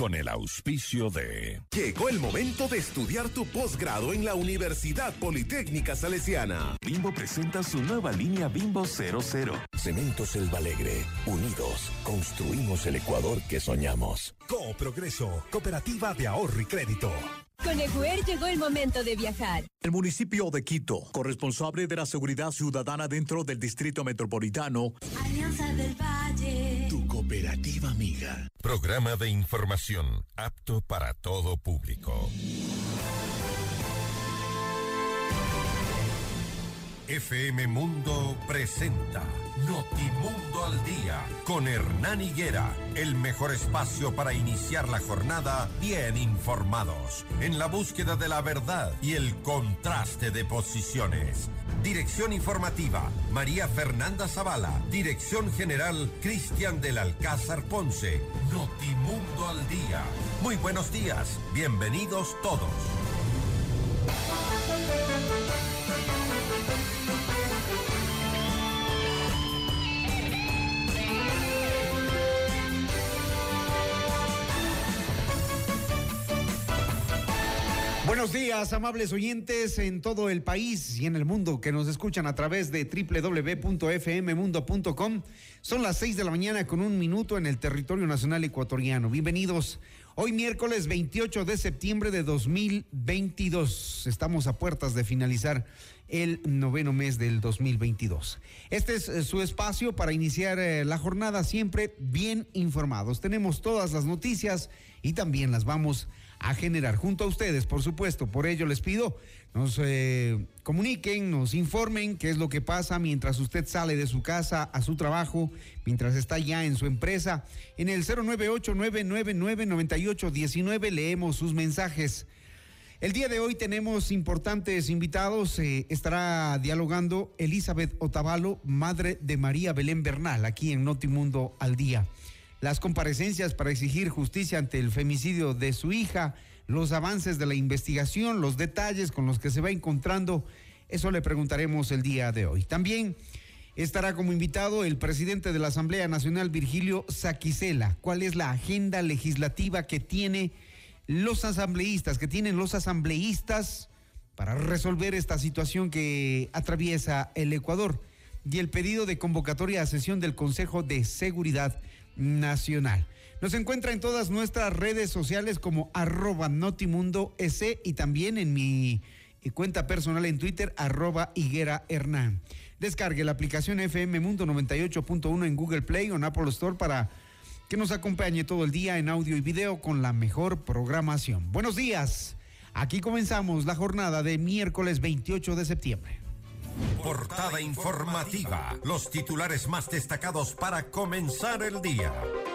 con el auspicio de... Llegó el momento de estudiar tu posgrado en la Universidad Politécnica Salesiana. Bimbo presenta su nueva línea Bimbo 00. Cementos El Alegre. Unidos, construimos el Ecuador que soñamos. Coprogreso, Cooperativa de Ahorro y Crédito. Con Eguer llegó el momento de viajar. El municipio de Quito, corresponsable de la seguridad ciudadana dentro del distrito metropolitano. Alianza del Valle. Tu cooperativa amiga. Programa de información apto para todo público. FM Mundo presenta Notimundo al Día con Hernán Higuera, el mejor espacio para iniciar la jornada bien informados, en la búsqueda de la verdad y el contraste de posiciones. Dirección informativa, María Fernanda Zavala. Dirección general, Cristian del Alcázar Ponce. Notimundo al Día. Muy buenos días, bienvenidos todos. Buenos días, amables oyentes en todo el país y en el mundo que nos escuchan a través de www.fmmundo.com. Son las 6 de la mañana con 1 minuto en el territorio nacional ecuatoriano. Bienvenidos. Hoy miércoles 28 de septiembre de 2022. Estamos a puertas de finalizar el 9º mes del 2022. Este es su espacio para iniciar la jornada siempre bien informados. Tenemos todas las noticias y también las vamos a generar junto a ustedes, por supuesto. Por ello les pido, nos comuniquen, nos informen qué es lo que pasa mientras usted sale de su casa a su trabajo, mientras está ya en su empresa. En el 098-999-9819 leemos sus mensajes. El día de hoy tenemos importantes invitados. Estará dialogando Elizabeth Otavalo, madre de María Belén Bernal, aquí en Notimundo al Día. Las comparecencias para exigir justicia ante el femicidio de su hija, los avances de la investigación, los detalles con los que se va encontrando, eso le preguntaremos el día de hoy. También estará como invitado el presidente de la Asamblea Nacional, Virgilio Saquicela. ¿Cuál es la agenda legislativa que tienen los asambleístas para resolver esta situación que atraviesa el Ecuador? Y el pedido de convocatoria a sesión del Consejo de Seguridad Nacional. Nos encuentra en todas nuestras redes sociales como @notimundoec y también en mi cuenta personal en Twitter @higuerahernán. Descargue la aplicación FM Mundo 98.1 en Google Play o en Apple Store para que nos acompañe todo el día en audio y video con la mejor programación. Buenos días, aquí comenzamos la jornada de miércoles 28 de septiembre. Portada informativa. Los titulares más destacados para comenzar el día.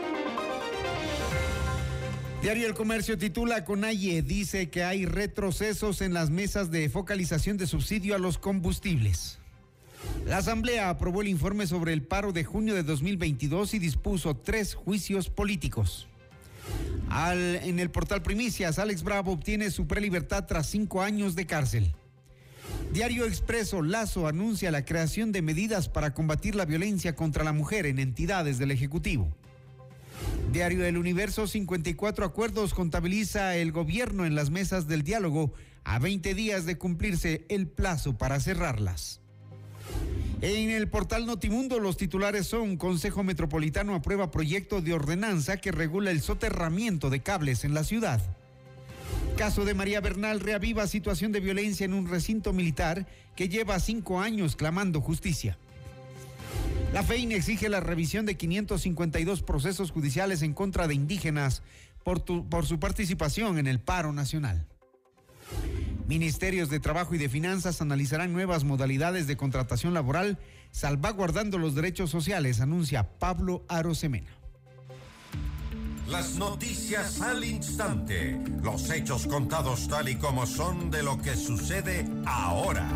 Diario El Comercio titula: CONAIE dice que hay retrocesos en las mesas de focalización de subsidio a los combustibles. La Asamblea aprobó el informe sobre el paro de junio de 2022 y dispuso 3 juicios políticos. En el portal Primicias, Alex Bravo obtiene su prelibertad tras 5 años de cárcel. Diario Expreso, Lazo anuncia la creación de medidas para combatir la violencia contra la mujer en entidades del Ejecutivo. Diario El Universo, 54 acuerdos contabiliza el gobierno en las mesas del diálogo a 20 días de cumplirse el plazo para cerrarlas. En el portal Notimundo los titulares son: Consejo Metropolitano aprueba proyecto de ordenanza que regula el soterramiento de cables en la ciudad. Caso de María Bernal reaviva situación de violencia en un recinto militar que lleva 5 años clamando justicia. La FEIN exige la revisión de 552 procesos judiciales en contra de indígenas por su participación en el paro nacional. Ministerios de Trabajo y de Finanzas analizarán nuevas modalidades de contratación laboral, salvaguardando los derechos sociales, anuncia Pablo Arosemena. Las noticias al instante, los hechos contados tal y como son de lo que sucede ahora.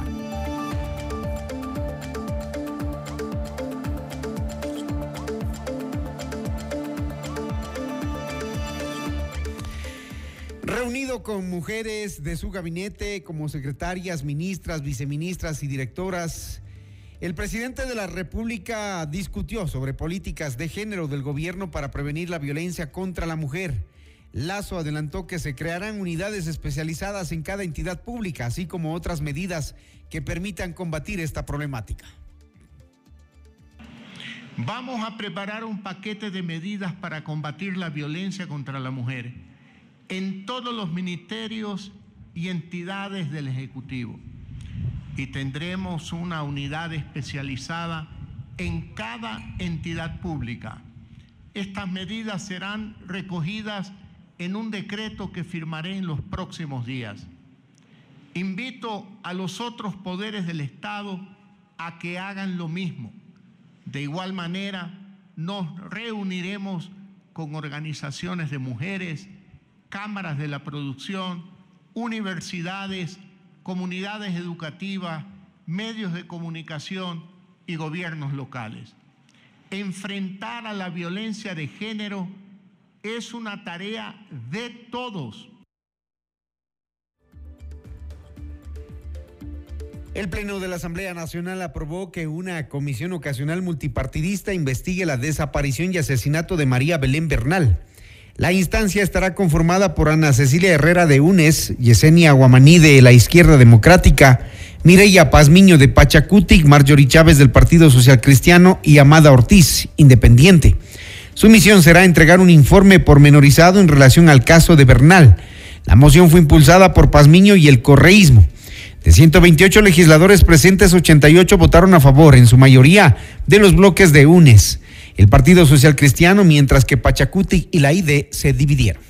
Reunido con mujeres de su gabinete como secretarias, ministras, viceministras y directoras, el presidente de la República discutió sobre políticas de género del gobierno para prevenir la violencia contra la mujer. Lazo adelantó que se crearán unidades especializadas en cada entidad pública, así como otras medidas que permitan combatir esta problemática. Vamos a preparar un paquete de medidas para combatir la violencia contra la mujer en todos los ministerios y entidades del Ejecutivo. Y tendremos una unidad especializada en cada entidad pública. Estas medidas serán recogidas en un decreto que firmaré en los próximos días. Invito a los otros poderes del Estado a que hagan lo mismo. De igual manera, nos reuniremos con organizaciones de mujeres, cámaras de la producción, universidades, comunidades educativas, medios de comunicación y gobiernos locales. Enfrentar a la violencia de género es una tarea de todos. El Pleno de la Asamblea Nacional aprobó que una comisión ocasional multipartidista investigue la desaparición y asesinato de María Belén Bernal. La instancia estará conformada por Ana Cecilia Herrera de UNES, Yesenia Guamaní de la Izquierda Democrática, Mireya Pazmiño de Pachacutic, Marjorie Chávez del Partido Social Cristiano y Amada Ortiz, independiente. Su misión será entregar un informe pormenorizado en relación al caso de Bernal. La moción fue impulsada por Pazmiño y el correísmo. De 128 legisladores presentes, 88 votaron a favor, en su mayoría de los bloques de UNES, el Partido Social Cristiano, mientras que Pachacutic y la ID se dividieron.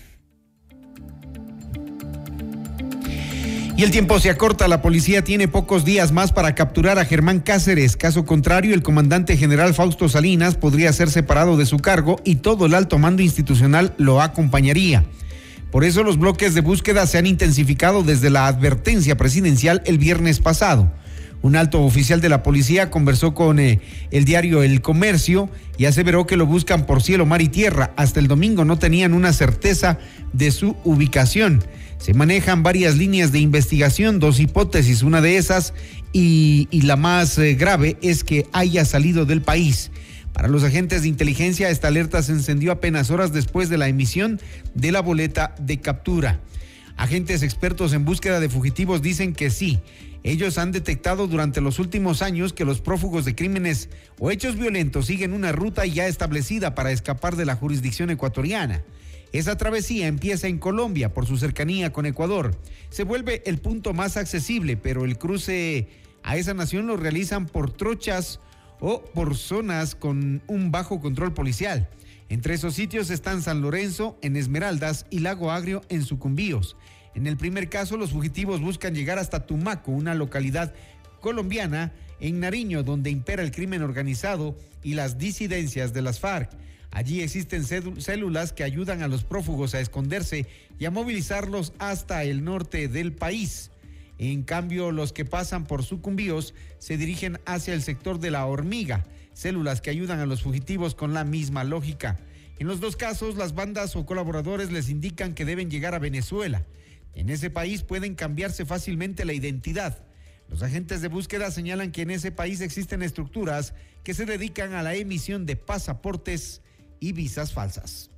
Y el tiempo se acorta, la policía tiene pocos días más para capturar a Germán Cáceres. Caso contrario, el comandante general Fausto Salinas podría ser separado de su cargo y todo el alto mando institucional lo acompañaría. Por eso los bloques de búsqueda se han intensificado desde la advertencia presidencial el viernes pasado. Un alto oficial de la policía conversó con el diario El Comercio y aseveró que lo buscan por cielo, mar y tierra. Hasta el domingo no tenían una certeza de su ubicación. Se manejan varias líneas de investigación, 2 hipótesis. Una de esas y la más grave es que haya salido del país. Para los agentes de inteligencia, esta alerta se encendió apenas horas después de la emisión de la boleta de captura. Agentes expertos en búsqueda de fugitivos dicen que sí. Ellos han detectado durante los últimos años que los prófugos de crímenes o hechos violentos siguen una ruta ya establecida para escapar de la jurisdicción ecuatoriana. Esa travesía empieza en Colombia por su cercanía con Ecuador. Se vuelve el punto más accesible, pero el cruce a esa nación lo realizan por trochas o por zonas con un bajo control policial. Entre esos sitios están San Lorenzo, en Esmeraldas, y Lago Agrio, en Sucumbíos. En el primer caso, los fugitivos buscan llegar hasta Tumaco, una localidad colombiana en Nariño, donde impera el crimen organizado y las disidencias de las FARC. Allí existen células que ayudan a los prófugos a esconderse y a movilizarlos hasta el norte del país. En cambio, los que pasan por Sucumbíos se dirigen hacia el sector de La Hormiga, células que ayudan a los fugitivos con la misma lógica. En los dos casos, las bandas o colaboradores les indican que deben llegar a Venezuela. En ese país pueden cambiarse fácilmente la identidad. Los agentes de búsqueda señalan que en ese país existen estructuras que se dedican a la emisión de pasaportes y visas falsas.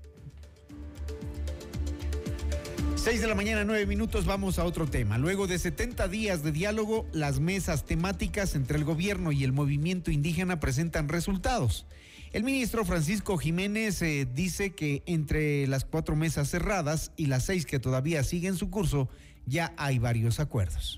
6:09 a.m, vamos a otro tema. Luego de 70 días de diálogo, las mesas temáticas entre el gobierno y el movimiento indígena presentan resultados. El ministro Francisco Jiménez dice que entre las 4 mesas cerradas y las 6 que todavía siguen su curso, ya hay varios acuerdos.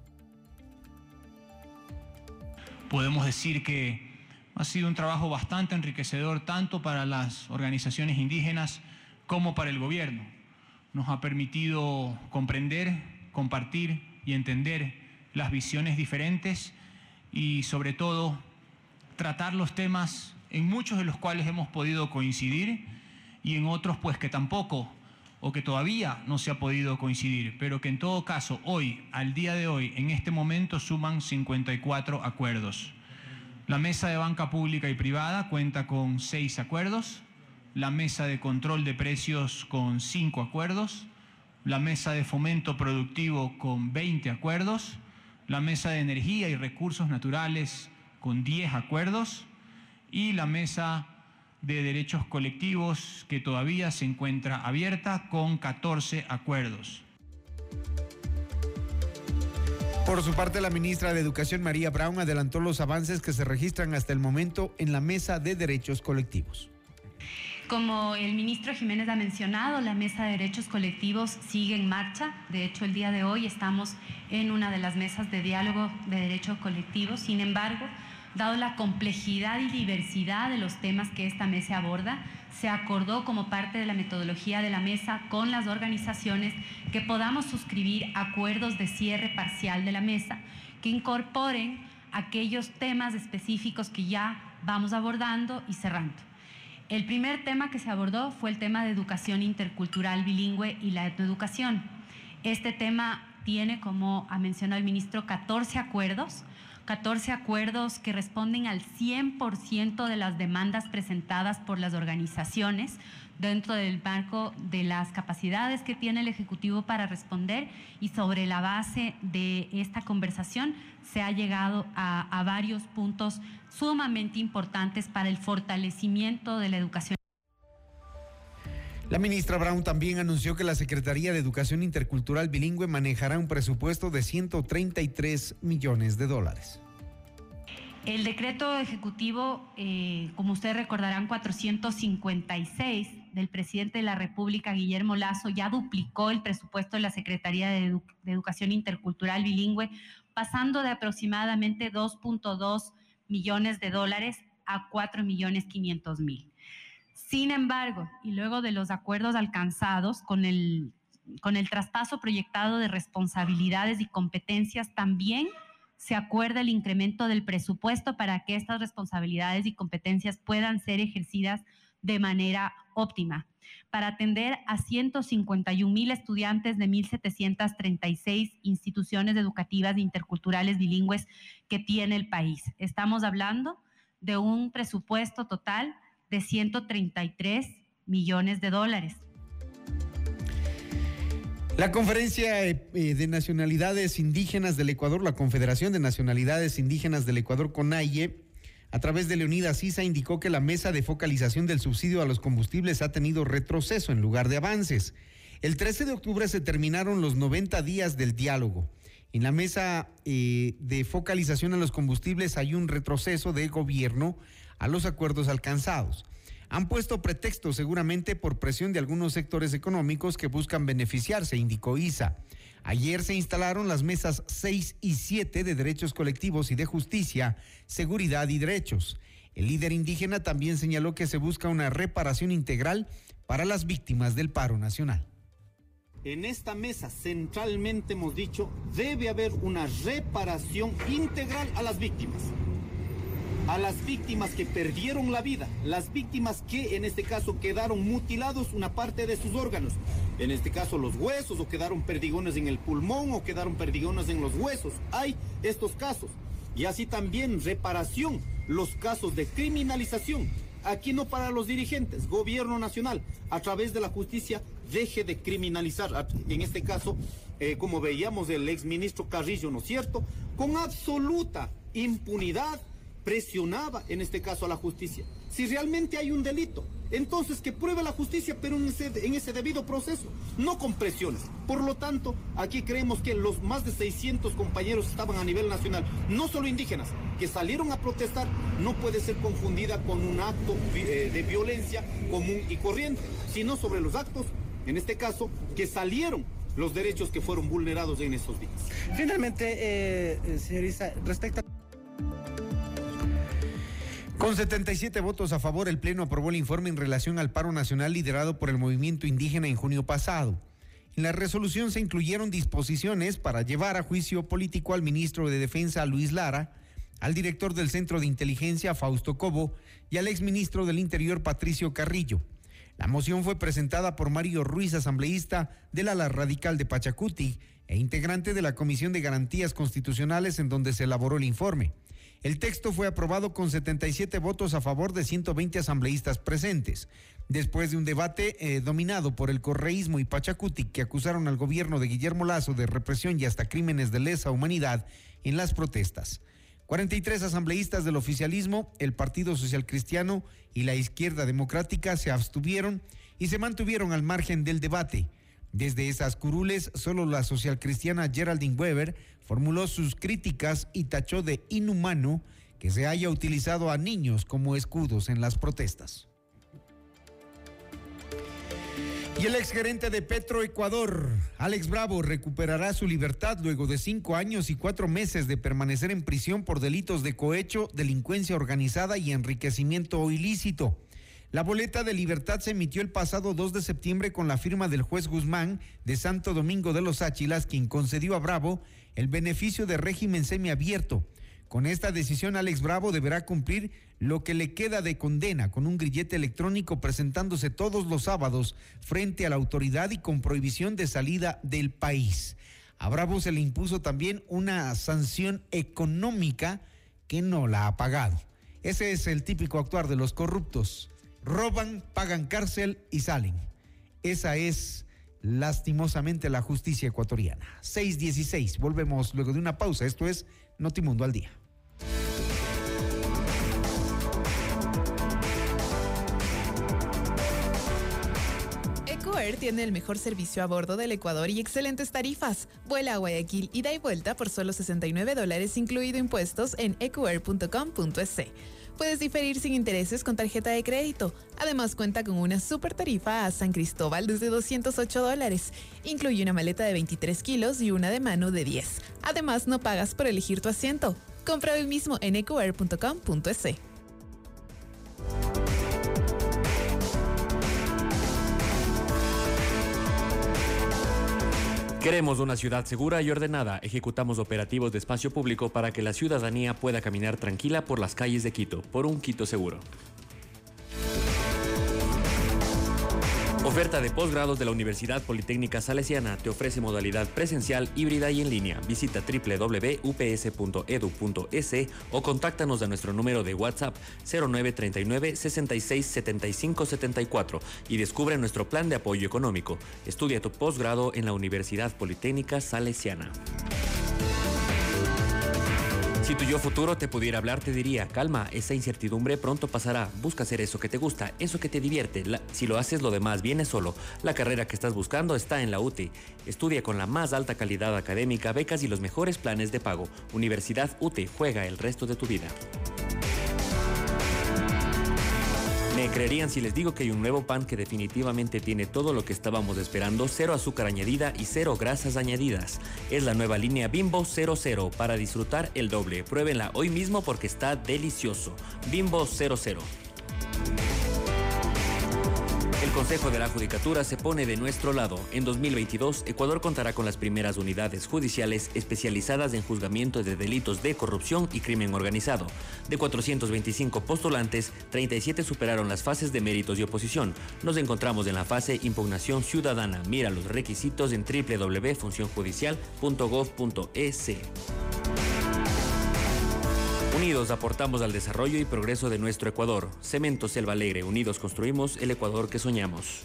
Podemos decir que ha sido un trabajo bastante enriquecedor tanto para las organizaciones indígenas como para el gobierno. Nos ha permitido comprender, compartir y entender las visiones diferentes y sobre todo tratar los temas en muchos de los cuales hemos podido coincidir y en otros pues que tampoco o que todavía no se ha podido coincidir, pero que en todo caso hoy, al día de hoy, en este momento suman 54 acuerdos. La Mesa de Banca Pública y Privada cuenta con 6 acuerdos, la Mesa de Control de Precios con 5 acuerdos, la Mesa de Fomento Productivo con 20 acuerdos, la Mesa de Energía y Recursos Naturales con 10 acuerdos y la Mesa de derechos colectivos que todavía se encuentra abierta con 14 acuerdos. Por su parte, la ministra de Educación, María Braun, adelantó los avances que se registran hasta el momento en la Mesa de Derechos Colectivos. Como el ministro Jiménez ha mencionado, la Mesa de Derechos Colectivos sigue en marcha. De hecho, el día de hoy estamos en una de las mesas de diálogo de derechos colectivos. Sin embargo, dado la complejidad y diversidad de los temas que esta mesa aborda, se acordó como parte de la metodología de la mesa con las organizaciones que podamos suscribir acuerdos de cierre parcial de la mesa que incorporen aquellos temas específicos que ya vamos abordando y cerrando. El primer tema que se abordó fue el tema de educación intercultural bilingüe y la etnoeducación. Este tema tiene, como ha mencionado el ministro, 14 acuerdos que responden al 100% de las demandas presentadas por las organizaciones dentro del marco de las capacidades que tiene el Ejecutivo para responder, y sobre la base de esta conversación se ha llegado a varios puntos sumamente importantes para el fortalecimiento de la educación. La ministra Braun también anunció que la Secretaría de Educación Intercultural Bilingüe manejará un presupuesto de $133 millones. El decreto ejecutivo, como ustedes recordarán, 456 del presidente de la República, Guillermo Lasso, ya duplicó el presupuesto de la Secretaría de Educación Intercultural Bilingüe, pasando de aproximadamente $2.2 millones a $4.500.000. Sin embargo, y luego de los acuerdos alcanzados con el traspaso proyectado de responsabilidades y competencias, también se acuerda el incremento del presupuesto para que estas responsabilidades y competencias puedan ser ejercidas de manera óptima, para atender a 151,000 estudiantes de 1,736 instituciones educativas interculturales bilingües que tiene el país. Estamos hablando de un presupuesto total de $133 millones. La Conferencia de Nacionalidades Indígenas del Ecuador, la Confederación de Nacionalidades Indígenas del Ecuador, CONAIE, a través de Leonidas Issa, indicó que la mesa de focalización del subsidio a los combustibles ha tenido retroceso en lugar de avances. El 13 de octubre se terminaron los 90 días del diálogo. En la mesa de focalización a los combustibles hay un retroceso del gobierno a los acuerdos alcanzados. Han puesto pretexto seguramente por presión de algunos sectores económicos que buscan beneficiarse, indicó Issa. Ayer se instalaron las mesas 6 y 7 de derechos colectivos y de justicia, seguridad y derechos. El líder indígena también señaló que se busca una reparación integral para las víctimas del paro nacional. En esta mesa centralmente hemos dicho, debe haber una reparación integral a las víctimas. A las víctimas que perdieron la vida, las víctimas que en este caso quedaron mutilados una parte de sus órganos, en este caso los huesos, o quedaron perdigones en el pulmón, o quedaron perdigones en los huesos. Hay estos casos. Y así también reparación, los casos de criminalización. Aquí no para los dirigentes, gobierno nacional, a través de la justicia, deje de criminalizar, en este caso, como veíamos el exministro Carrillo, ¿no es cierto?, con absoluta impunidad, presionaba en este caso a la justicia. Si realmente hay un delito, entonces que pruebe la justicia, pero en ese debido proceso, no con presiones. Por lo tanto, aquí creemos que los más de 600 compañeros estaban a nivel nacional, no solo indígenas, que salieron a protestar, no puede ser confundida con un acto de violencia común y corriente, sino sobre los actos, en este caso, que salieron los derechos que fueron vulnerados en estos días. Finalmente, señor Issa, respecto a... Con 77 votos a favor, el Pleno aprobó el informe en relación al paro nacional liderado por el movimiento indígena en junio pasado. En la resolución se incluyeron disposiciones para llevar a juicio político al ministro de Defensa, Luis Lara, al director del Centro de Inteligencia, Fausto Cobo, y al exministro del Interior, Patricio Carrillo. La moción fue presentada por Mario Ruiz, asambleísta del ala radical de Pachacuti e integrante de la Comisión de Garantías Constitucionales, en donde se elaboró el informe. El texto fue aprobado con 77 votos a favor de 120 asambleístas presentes, después de un debate dominado por el correísmo y Pachacuti, que acusaron al gobierno de Guillermo Lasso de represión y hasta crímenes de lesa humanidad en las protestas. 43 asambleístas del oficialismo, el Partido Social Cristiano y la Izquierda Democrática se abstuvieron y se mantuvieron al margen del debate. Desde esas curules, solo la socialcristiana Geraldine Weber formuló sus críticas y tachó de inhumano que se haya utilizado a niños como escudos en las protestas. Y el exgerente de Petroecuador, Alex Bravo, recuperará su libertad luego de 5 años y 4 meses de permanecer en prisión por delitos de cohecho, delincuencia organizada y enriquecimiento ilícito. La boleta de libertad se emitió el pasado 2 de septiembre con la firma del juez Guzmán de Santo Domingo de los Áchilas, quien concedió a Bravo el beneficio de régimen semiabierto. Con esta decisión, Alex Bravo deberá cumplir lo que le queda de condena con un grillete electrónico, presentándose todos los sábados frente a la autoridad y con prohibición de salida del país. A Bravo se le impuso también una sanción económica que no la ha pagado. Ese es el típico actuar de los corruptos. Roban, pagan cárcel y salen. Esa es lastimosamente la justicia ecuatoriana. 6:16. Volvemos luego de una pausa. Esto es Notimundo al Día. EcoAir tiene el mejor servicio a bordo del Ecuador y excelentes tarifas. Vuela a Guayaquil ida y vuelta por solo $69, incluido impuestos, en ecoair.com.es. Puedes diferir sin intereses con tarjeta de crédito. Además, cuenta con una super tarifa a San Cristóbal desde $208. Incluye una maleta de 23 kilos y una de mano de 10. Además, no pagas por elegir tu asiento. Compra hoy mismo en ecoair.com.es. Queremos una ciudad segura y ordenada. Ejecutamos operativos de espacio público para que la ciudadanía pueda caminar tranquila por las calles de Quito, por un Quito seguro. Oferta de posgrados de la Universidad Politécnica Salesiana te ofrece modalidad presencial, híbrida y en línea. Visita www.ups.edu.es o contáctanos a nuestro número de WhatsApp 0939 66 75 74 y descubre nuestro plan de apoyo económico. Estudia tu posgrado en la Universidad Politécnica Salesiana. Si tu yo futuro te pudiera hablar, te diría: calma, esa incertidumbre pronto pasará. Busca hacer eso que te gusta, eso que te divierte. Si lo haces, lo demás viene solo. La carrera que estás buscando está en la UTE. Estudia con la más alta calidad académica, becas y los mejores planes de pago. Universidad UTE, juega el resto de tu vida. Me creerían si les digo que hay un nuevo pan que definitivamente tiene todo lo que estábamos esperando: 0 azúcar añadida y 0 grasas añadidas. Es la nueva línea Bimbo 00 para disfrutar el doble. Pruébenla hoy mismo porque está delicioso. Bimbo 00. El Consejo de la Judicatura se pone de nuestro lado. En 2022, Ecuador contará con las primeras unidades judiciales especializadas en juzgamiento de delitos de corrupción y crimen organizado. De 425 postulantes, 37 superaron las fases de méritos y oposición. Nos encontramos en la fase impugnación ciudadana. Mira los requisitos en www.funcionjudicial.gov.es. Unidos aportamos al desarrollo y progreso de nuestro Ecuador. Cemento Selva Alegre, unidos construimos el Ecuador que soñamos.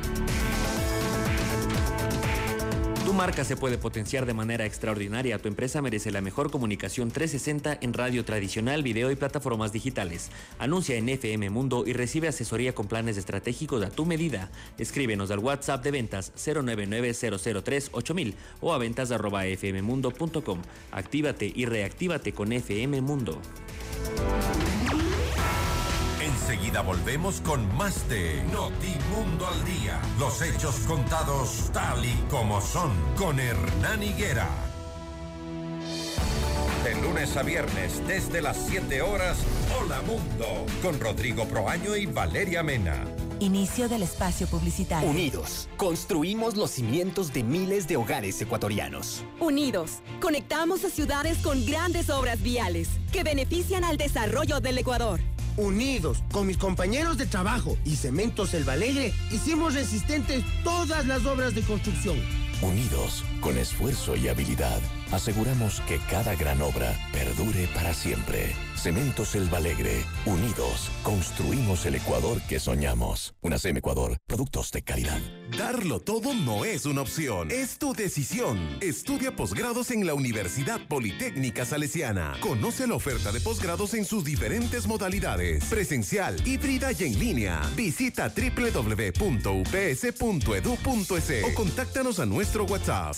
Tu marca se puede potenciar de manera extraordinaria. Tu empresa merece la mejor comunicación 360 en radio tradicional, video y plataformas digitales. Anuncia en FM Mundo y recibe asesoría con planes estratégicos a tu medida. Escríbenos al WhatsApp de ventas 099-003-8000 o a ventas@fmmundo.com. Actívate y reactívate con FM Mundo. Enseguida volvemos con más de Notimundo al Día. Los hechos contados tal y como son, con Hernán Higuera. De lunes a viernes, desde las 7 horas, Hola Mundo, con Rodrigo Proaño y Valeria Mena. Inicio del espacio publicitario. Unidos, construimos los cimientos de miles de hogares ecuatorianos. Unidos, conectamos a ciudades con grandes obras viales que benefician al desarrollo del Ecuador. Unidos, con mis compañeros de trabajo y Cemento Selva Alegre, hicimos resistentes todas las obras de construcción. Unidos, con esfuerzo y habilidad, aseguramos que cada gran obra perdure para siempre. Cementos El Alegre. Unidos, construimos el Ecuador que soñamos. UNACEM Ecuador, productos de calidad. Darlo todo no es una opción, es tu decisión. Estudia posgrados en la Universidad Politécnica Salesiana. Conoce la oferta de posgrados en sus diferentes modalidades: presencial, híbrida y en línea. Visita www.ups.edu.es o contáctanos a nuestro WhatsApp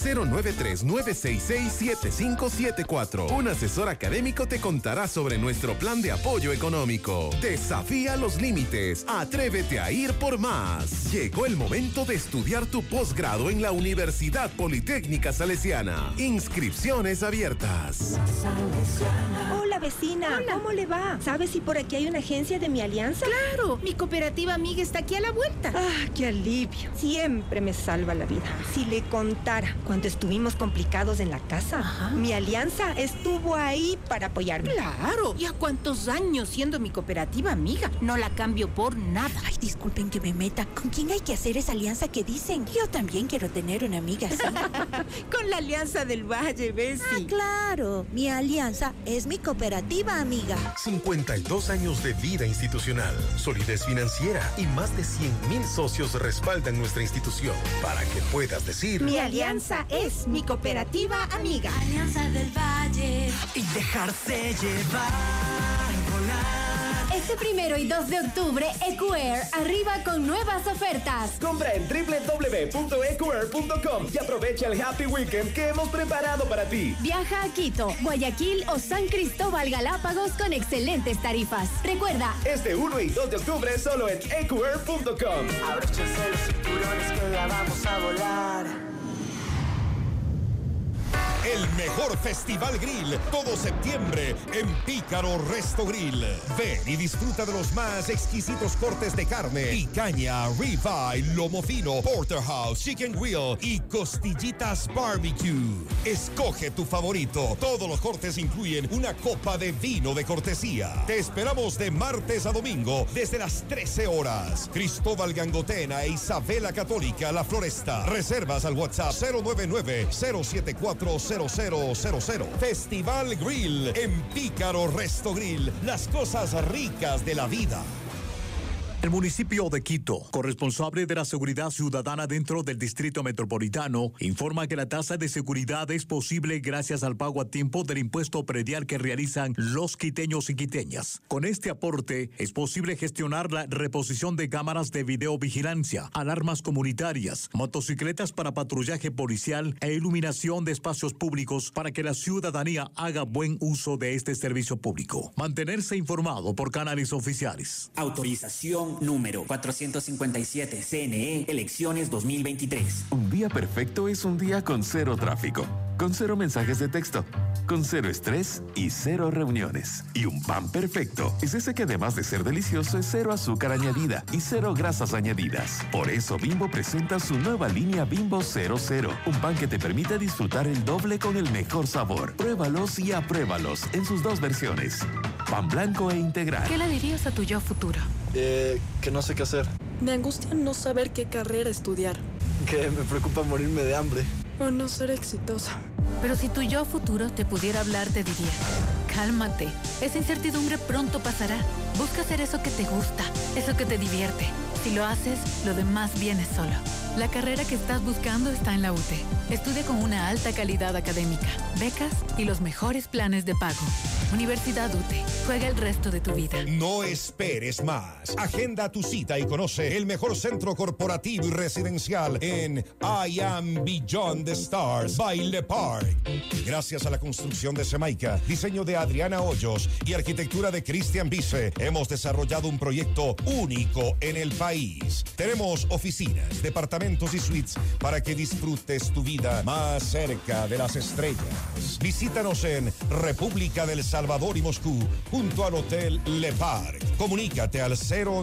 093-966-7574. Un asesor académico te contará sobre nuestro plan de apoyo económico. Desafía los límites, atrévete a ir por más. Llegó el momento de estudiar tu posgrado en la Universidad Politécnica Salesiana. Inscripciones abiertas. Hola vecina, hola. ¿Cómo le va? ¿Sabes si por aquí hay una agencia de Mi Alianza? Claro, mi cooperativa amiga está aquí a la vuelta. Ah, qué alivio. Siempre me salva la vida. Si le contara, cuando estuvimos complicados en la casa, Mi Alianza estuvo ahí para apoyarme. Claro, ¿y a cuántos años siendo mi cooperativa amiga? No la cambio por nada. Ay, disculpen que me meta. ¿Con quién hay que hacer esa alianza que dicen? Yo también quiero tener una amiga así. Con la Alianza del Valle, Bessie. Ah, claro. Mi alianza es mi cooperativa amiga. 52 años de vida institucional, solidez financiera y más de 100,000 socios respaldan nuestra institución para que puedas decir: Mi alianza es mi cooperativa amiga. Alianza del Valle. Y dejarse llevar, volar. Este 1 y 2 de octubre, EcoAir arriba con nuevas ofertas. Compra en www.ecoair.com y aprovecha el Happy Weekend que hemos preparado para ti. Viaja a Quito, Guayaquil o San Cristóbal Galápagos con excelentes tarifas. Recuerda, este 1 y 2 de octubre solo en ecoair.com. Abróchense los cinturones que ya vamos a volar. El mejor festival grill todo septiembre en Pícaro Resto Grill. Ven y disfruta de los más exquisitos cortes de carne: picaña, ribeye, lomo fino, porterhouse, chicken grill y costillitas barbecue. Escoge tu favorito. Todos los cortes incluyen una copa de vino de cortesía. Te esperamos de martes a domingo desde las 13 horas. Cristóbal Gangotena e Isabela Católica La Floresta. Reservas al WhatsApp 099-074-0000. Festival Grill en Pícaro Resto Grill. Las cosas ricas de la vida. El municipio de Quito, corresponsable de la seguridad ciudadana dentro del distrito metropolitano, informa que la tasa de seguridad es posible gracias al pago a tiempo del impuesto predial que realizan los quiteños y quiteñas. Con este aporte es posible gestionar la reposición de cámaras de videovigilancia, alarmas comunitarias, motocicletas para patrullaje policial e iluminación de espacios públicos para que la ciudadanía haga buen uso de este servicio público. Mantenerse informado por canales oficiales. Autorización número 457, CNE, elecciones 2023. Un día perfecto es un día con cero tráfico, con cero mensajes de texto, con cero estrés y cero reuniones. Y un pan perfecto es ese que además de ser delicioso es cero azúcar añadida y cero grasas añadidas. Por eso Bimbo presenta su nueva línea Bimbo 00, un pan que te permite disfrutar el doble con el mejor sabor. Pruébalos y apruébalos en sus dos versiones, pan blanco e integral. ¿Qué le dirías a tu yo futuro? Que no sé qué hacer. Me angustia no saber qué carrera estudiar. Que me preocupa morirme de hambre. O no ser exitosa. Pero si tu yo futuro te pudiera hablar, te diría: cálmate, esa incertidumbre pronto pasará. Busca hacer eso que te gusta, eso que te divierte. Si lo haces, lo demás viene solo. La carrera que estás buscando está en la UTE. Estudia con una alta calidad académica, becas y los mejores planes de pago. Universidad UTE. Juega el resto de tu vida. No esperes más. Agenda tu cita y conoce el mejor centro corporativo y residencial en I Am Beyond the Stars by Le Parc. Gracias a la construcción de Semaica, diseño de Adriana Hoyos y arquitectura de Cristian Vice, hemos desarrollado un proyecto único en el país. Tenemos oficinas, departamentos y suites para que disfrutes tu vida más cerca de las estrellas. Visítanos en República del Salvador y Moscú, junto al Hotel Le Parc. Comunícate al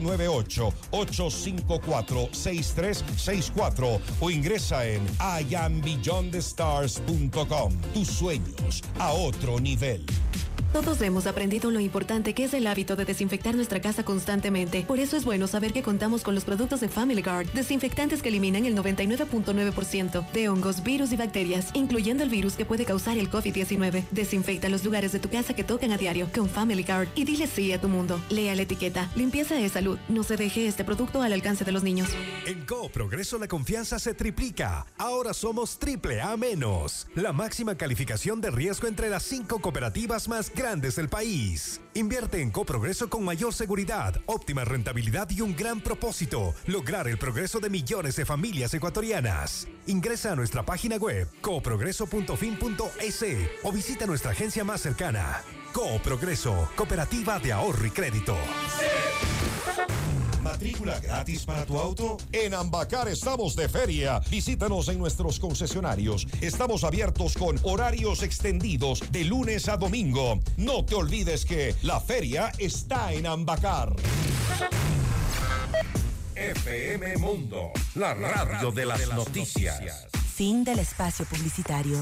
098-854-6364 o ingresa en IamBeyondTheStars.com. Tus sueños a otro nivel. Todos hemos aprendido lo importante que es el hábito de desinfectar nuestra casa constantemente. Por eso es bueno saber que contamos con los productos de Family Guard, desinfectantes que eliminan el 99.9% de hongos, virus y bacterias, incluyendo el virus que puede causar el COVID-19. Desinfecta los lugares de tu casa que tocan a diario con Family Guard y dile sí a tu mundo. Lea la etiqueta. Limpieza es salud. No se deje este producto al alcance de los niños. En Coop Progreso la confianza se triplica. Ahora somos AAA-. La máxima calificación de riesgo entre las 5 cooperativas más grandes del país. Invierte en Coop Progreso con mayor seguridad, óptima rentabilidad y un gran propósito: lograr el progreso de millones de familias ecuatorianas. Ingresa a nuestra página web cooprogreso.fin.es o visita nuestra agencia más cercana. Coop Progreso, Cooperativa de Ahorro y Crédito. ¿Matrícula gratis para tu auto? En Ambacar estamos de feria. Visítanos en nuestros concesionarios. Estamos abiertos con horarios extendidos de lunes a domingo. No te olvides que la feria está en Ambacar. FM Mundo, la radio de las noticias. Fin del espacio publicitario.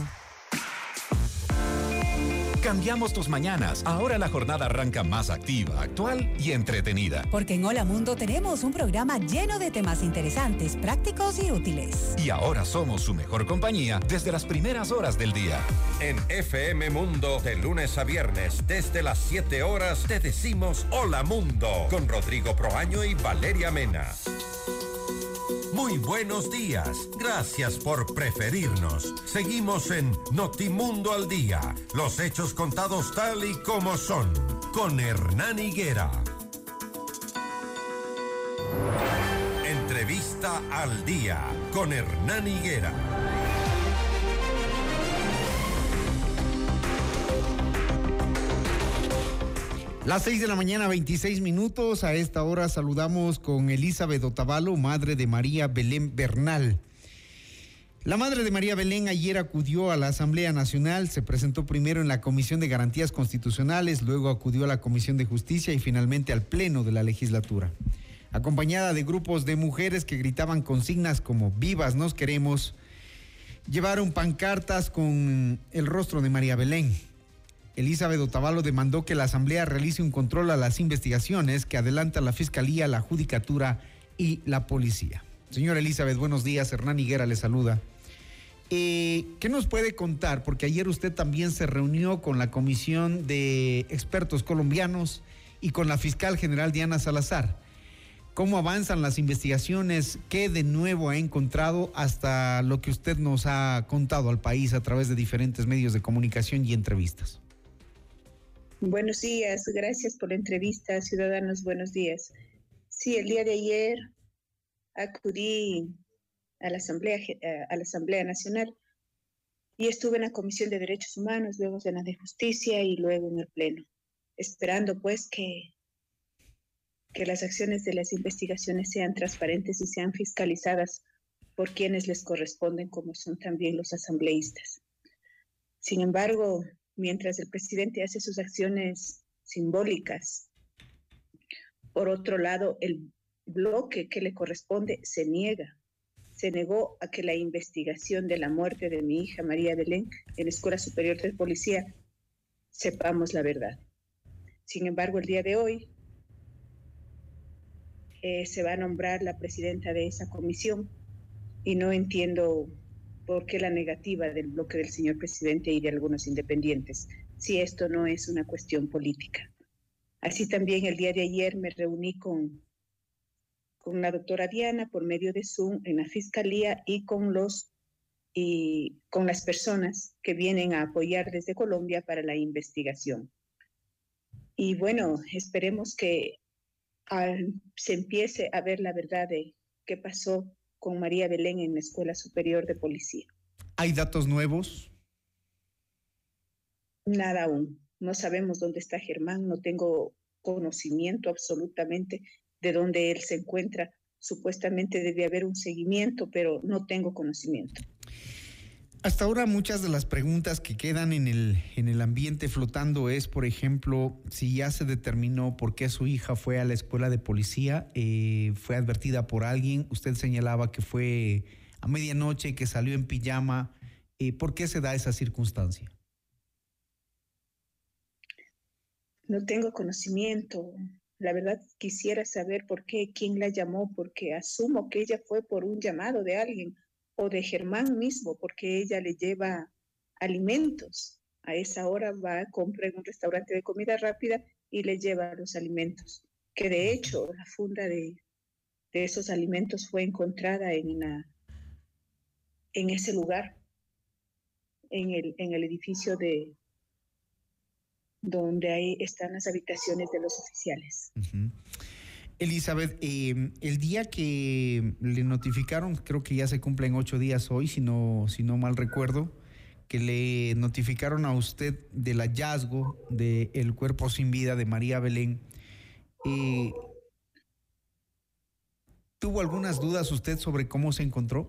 Cambiamos tus mañanas. Ahora la jornada arranca más activa, actual y entretenida. Porque en Hola Mundo tenemos un programa lleno de temas interesantes, prácticos y útiles. Y ahora somos su mejor compañía desde las primeras horas del día. En FM Mundo, de lunes a viernes, desde las 7 horas, te decimos Hola Mundo, con Rodrigo Proaño y Valeria Mena. Muy buenos días. Gracias por preferirnos. Seguimos en Notimundo al Día. Los hechos contados tal y como son. Con Hernán Higuera. Entrevista al Día. Con Hernán Higuera. Las 6 de la mañana, 26 minutos. A esta hora saludamos con Elizabeth Otavalo, madre de María Belén Bernal. La madre de María Belén ayer acudió a la Asamblea Nacional, se presentó primero en la Comisión de Garantías Constitucionales, luego acudió a la Comisión de Justicia y finalmente al Pleno de la legislatura. Acompañada de grupos de mujeres que gritaban consignas como "Vivas nos queremos", llevaron pancartas con el rostro de María Belén. Elizabeth Otavalo demandó que la Asamblea realice un control a las investigaciones que adelanta la Fiscalía, la Judicatura y la Policía. Señora Elizabeth, buenos días. Hernán Higuera le saluda. ¿Qué nos puede contar? Porque ayer usted también se reunió con la Comisión de Expertos Colombianos y con la Fiscal General Diana Salazar. ¿Cómo avanzan las investigaciones? ¿Qué de nuevo ha encontrado hasta lo que usted nos ha contado al país a través de diferentes medios de comunicación y entrevistas? Buenos días, gracias por la entrevista, ciudadanos, buenos días. Sí, el día de ayer acudí a la Asamblea Nacional y estuve en la Comisión de Derechos Humanos, luego en la de Justicia y luego en el Pleno, esperando pues que las acciones de las investigaciones sean transparentes y sean fiscalizadas por quienes les corresponden, como son también los asambleístas. Sin embargo, mientras el presidente hace sus acciones simbólicas, por otro lado, el bloque que le corresponde se negó a que la investigación de la muerte de mi hija María Belén en la Escuela Superior de Policía sepamos la verdad. Sin embargo, el día de hoy se va a nombrar la presidenta de esa comisión y no entiendo por qué la negativa del bloque del señor presidente y de algunos independientes, si esto no es una cuestión política. Así también el día de ayer me reuní con la doctora Diana por medio de Zoom en la Fiscalía y con las personas que vienen a apoyar desde Colombia para la investigación. Y bueno, esperemos que se empiece a ver la verdad de qué pasó con María Belén en la Escuela Superior de Policía. ¿Hay datos nuevos? Nada aún. No sabemos dónde está Germán, no tengo conocimiento absolutamente de dónde él se encuentra. Supuestamente debe haber un seguimiento, pero no tengo conocimiento. Hasta ahora muchas de las preguntas que quedan en el ambiente flotando es, por ejemplo, si ya se determinó por qué su hija fue a la escuela de policía, fue advertida por alguien, usted señalaba que fue a medianoche, que salió en pijama, ¿por qué se da esa circunstancia? No tengo conocimiento. La verdad quisiera saber por qué, quién la llamó, porque asumo que ella fue por un llamado de alguien o de Germán mismo, porque ella le lleva alimentos. A esa hora va a comprar en un restaurante de comida rápida y le lleva los alimentos. Que de hecho la funda de esos alimentos fue encontrada en ese lugar, en el edificio donde ahí están las habitaciones de los oficiales. Uh-huh. Elizabeth, el día que le notificaron, creo que ya se cumplen 8 días hoy, si no mal recuerdo, que le notificaron a usted del hallazgo del cuerpo sin vida de María Belén, ¿tuvo algunas dudas usted sobre cómo se encontró?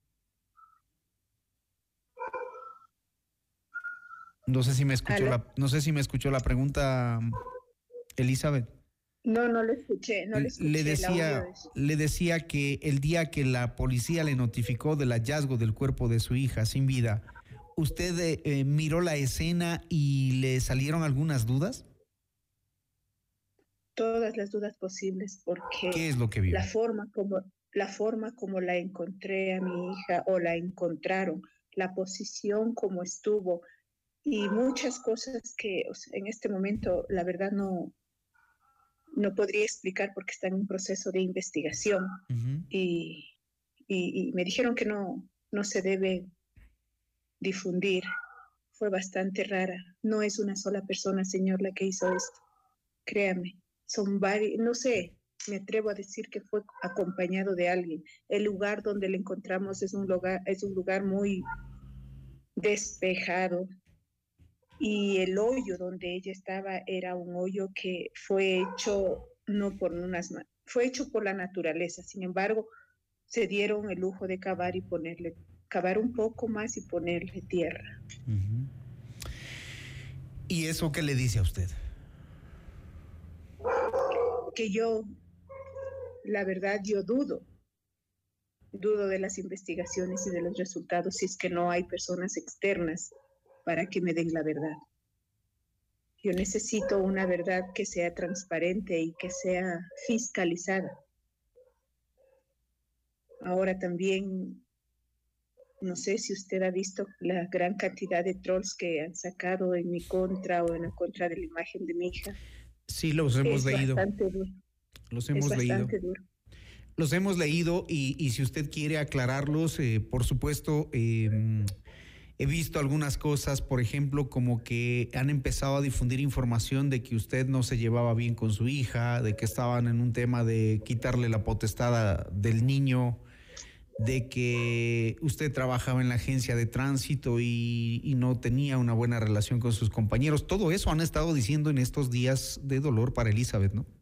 No sé si me escuchó la pregunta, Elizabeth. No le escuché, Le decía que el día que la policía le notificó del hallazgo del cuerpo de su hija sin vida, ¿usted miró la escena y le salieron algunas dudas? Todas las dudas posibles, porque ¿qué es lo que vio? La forma como la encontré a mi hija o la encontraron, la posición como estuvo y muchas cosas que en este momento la verdad no podría explicar porque está en un proceso de investigación. Uh-huh. y me dijeron que no se debe difundir. Fue bastante rara. No es una sola persona, señor, la que hizo esto. Créame, son varios, no sé, me atrevo a decir que fue acompañado de alguien. El lugar donde le encontramos es un lugar muy despejado. Y el hoyo donde ella estaba era un hoyo que fue hecho fue hecho por la naturaleza. Sin embargo, se dieron el lujo de cavar un poco más y ponerle tierra. Uh-huh. ¿Y eso qué le dice a usted? Que la verdad, yo dudo de las investigaciones y de los resultados si es que no hay personas externas para que me den la verdad. Yo necesito una verdad que sea transparente y que sea fiscalizada. Ahora también, no sé si usted ha visto la gran cantidad de trolls que han sacado en mi contra o en la contra de la imagen de mi hija. Sí, los hemos leído. Bastante duro. Los hemos leído. Duro. Los hemos leído y si usted quiere aclararlos, por supuesto, he visto algunas cosas, por ejemplo, como que han empezado a difundir información de que usted no se llevaba bien con su hija, de que estaban en un tema de quitarle la potestad del niño, de que usted trabajaba en la agencia de tránsito y no tenía una buena relación con sus compañeros. Todo eso han estado diciendo en estos días de dolor para Elizabeth, ¿no?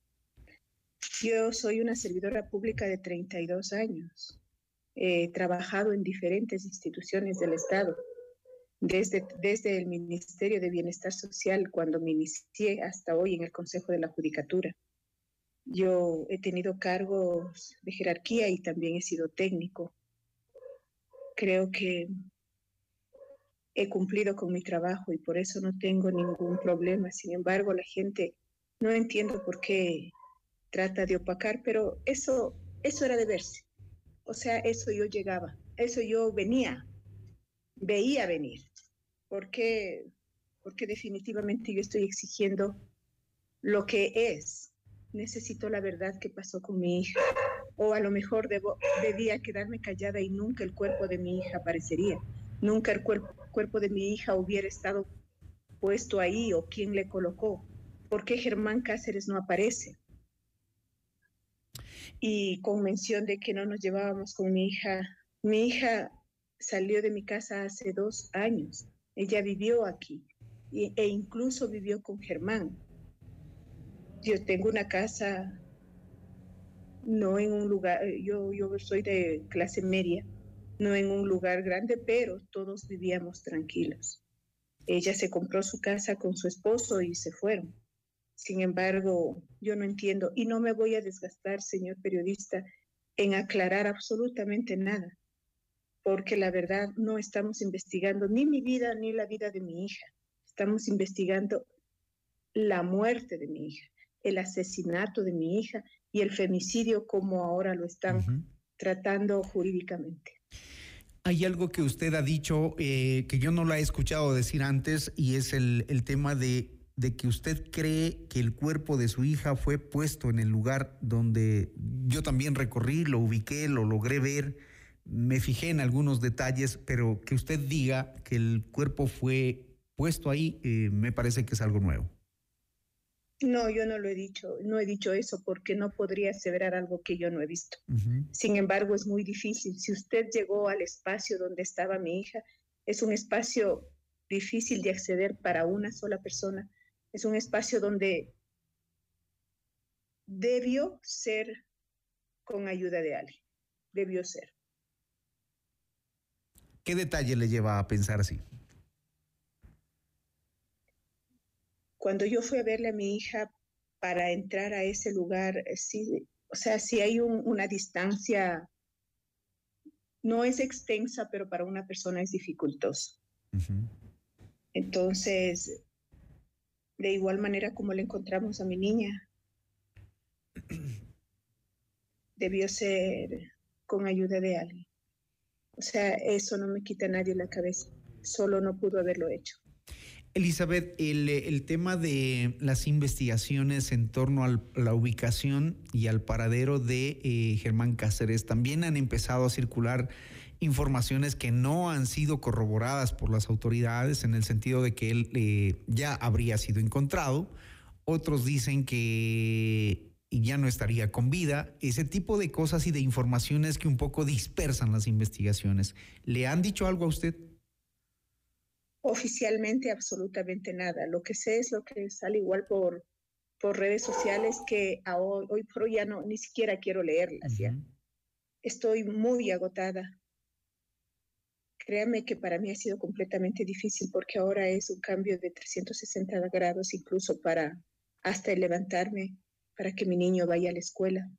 Yo soy una servidora pública de 32 años. He trabajado en diferentes instituciones del Estado, desde el Ministerio de Bienestar Social, cuando me inicié, hasta hoy en el Consejo de la Judicatura. Yo he tenido cargos de jerarquía y también he sido técnico. Creo que he cumplido con mi trabajo y por eso no tengo ningún problema. Sin embargo, la gente no entiendo por qué trata de opacar, pero eso era de verse. O sea, eso yo llegaba, eso yo veía venir, porque definitivamente yo estoy exigiendo lo que es. Necesito la verdad que pasó con mi hija, o a lo mejor debía quedarme callada y nunca el cuerpo de mi hija aparecería, nunca el cuerpo de mi hija hubiera estado puesto ahí, o quién le colocó. ¿Por qué Germán Cáceres no aparece? Y con mención de que no nos llevábamos con mi hija salió de mi casa hace 2 años, ella vivió aquí e incluso vivió con Germán. Yo tengo una casa, no en un lugar, yo soy de clase media, no en un lugar grande, pero todos vivíamos tranquilos. Ella se compró su casa con su esposo y se fueron. Sin embargo, yo no entiendo y no me voy a desgastar, señor periodista, en aclarar absolutamente nada, porque la verdad no estamos investigando ni mi vida ni la vida de mi hija. Estamos investigando la muerte de mi hija, el asesinato de mi hija y el femicidio como ahora lo están tratando jurídicamente. Hay algo que usted ha dicho que yo no lo he escuchado decir antes y es el tema de que usted cree que el cuerpo de su hija fue puesto en el lugar donde yo también recorrí, lo ubiqué, lo logré ver, me fijé en algunos detalles, pero que usted diga que el cuerpo fue puesto ahí, me parece que es algo nuevo. No, yo no lo he dicho, no he dicho eso porque no podría aseverar algo que yo no he visto. Sin embargo, es muy difícil. Si usted llegó al espacio donde estaba mi hija, es un espacio difícil de acceder para una sola persona. Es un espacio donde debió ser con ayuda de alguien. Debió ser. ¿Qué detalle le lleva a pensar así? Cuando yo fui a verle a mi hija para entrar a ese lugar, sí, o sea, sí hay una distancia, no es extensa, pero para una persona es dificultoso. Entonces, de igual manera como le encontramos a mi niña, debió ser con ayuda de alguien. O sea, eso no me quita a nadie la cabeza, solo no pudo haberlo hecho. Elizabeth, el tema de las investigaciones en torno a la ubicación y al paradero de Germán Cáceres, también han empezado a circular informaciones que no han sido corroboradas por las autoridades en el sentido de que él ya habría sido encontrado. Otros dicen que ya no estaría con vida. Ese tipo de cosas y de informaciones que un poco dispersan las investigaciones. ¿Le han dicho algo a usted? Oficialmente absolutamente nada. Lo que sé es lo que sale igual por redes sociales que hoy por hoy ya no, ni siquiera quiero leerlas ya. Estoy muy agotada. Créame que para mí ha sido completamente difícil porque ahora es un cambio de 360 grados incluso para hasta el levantarme para que mi niño vaya a la escuela.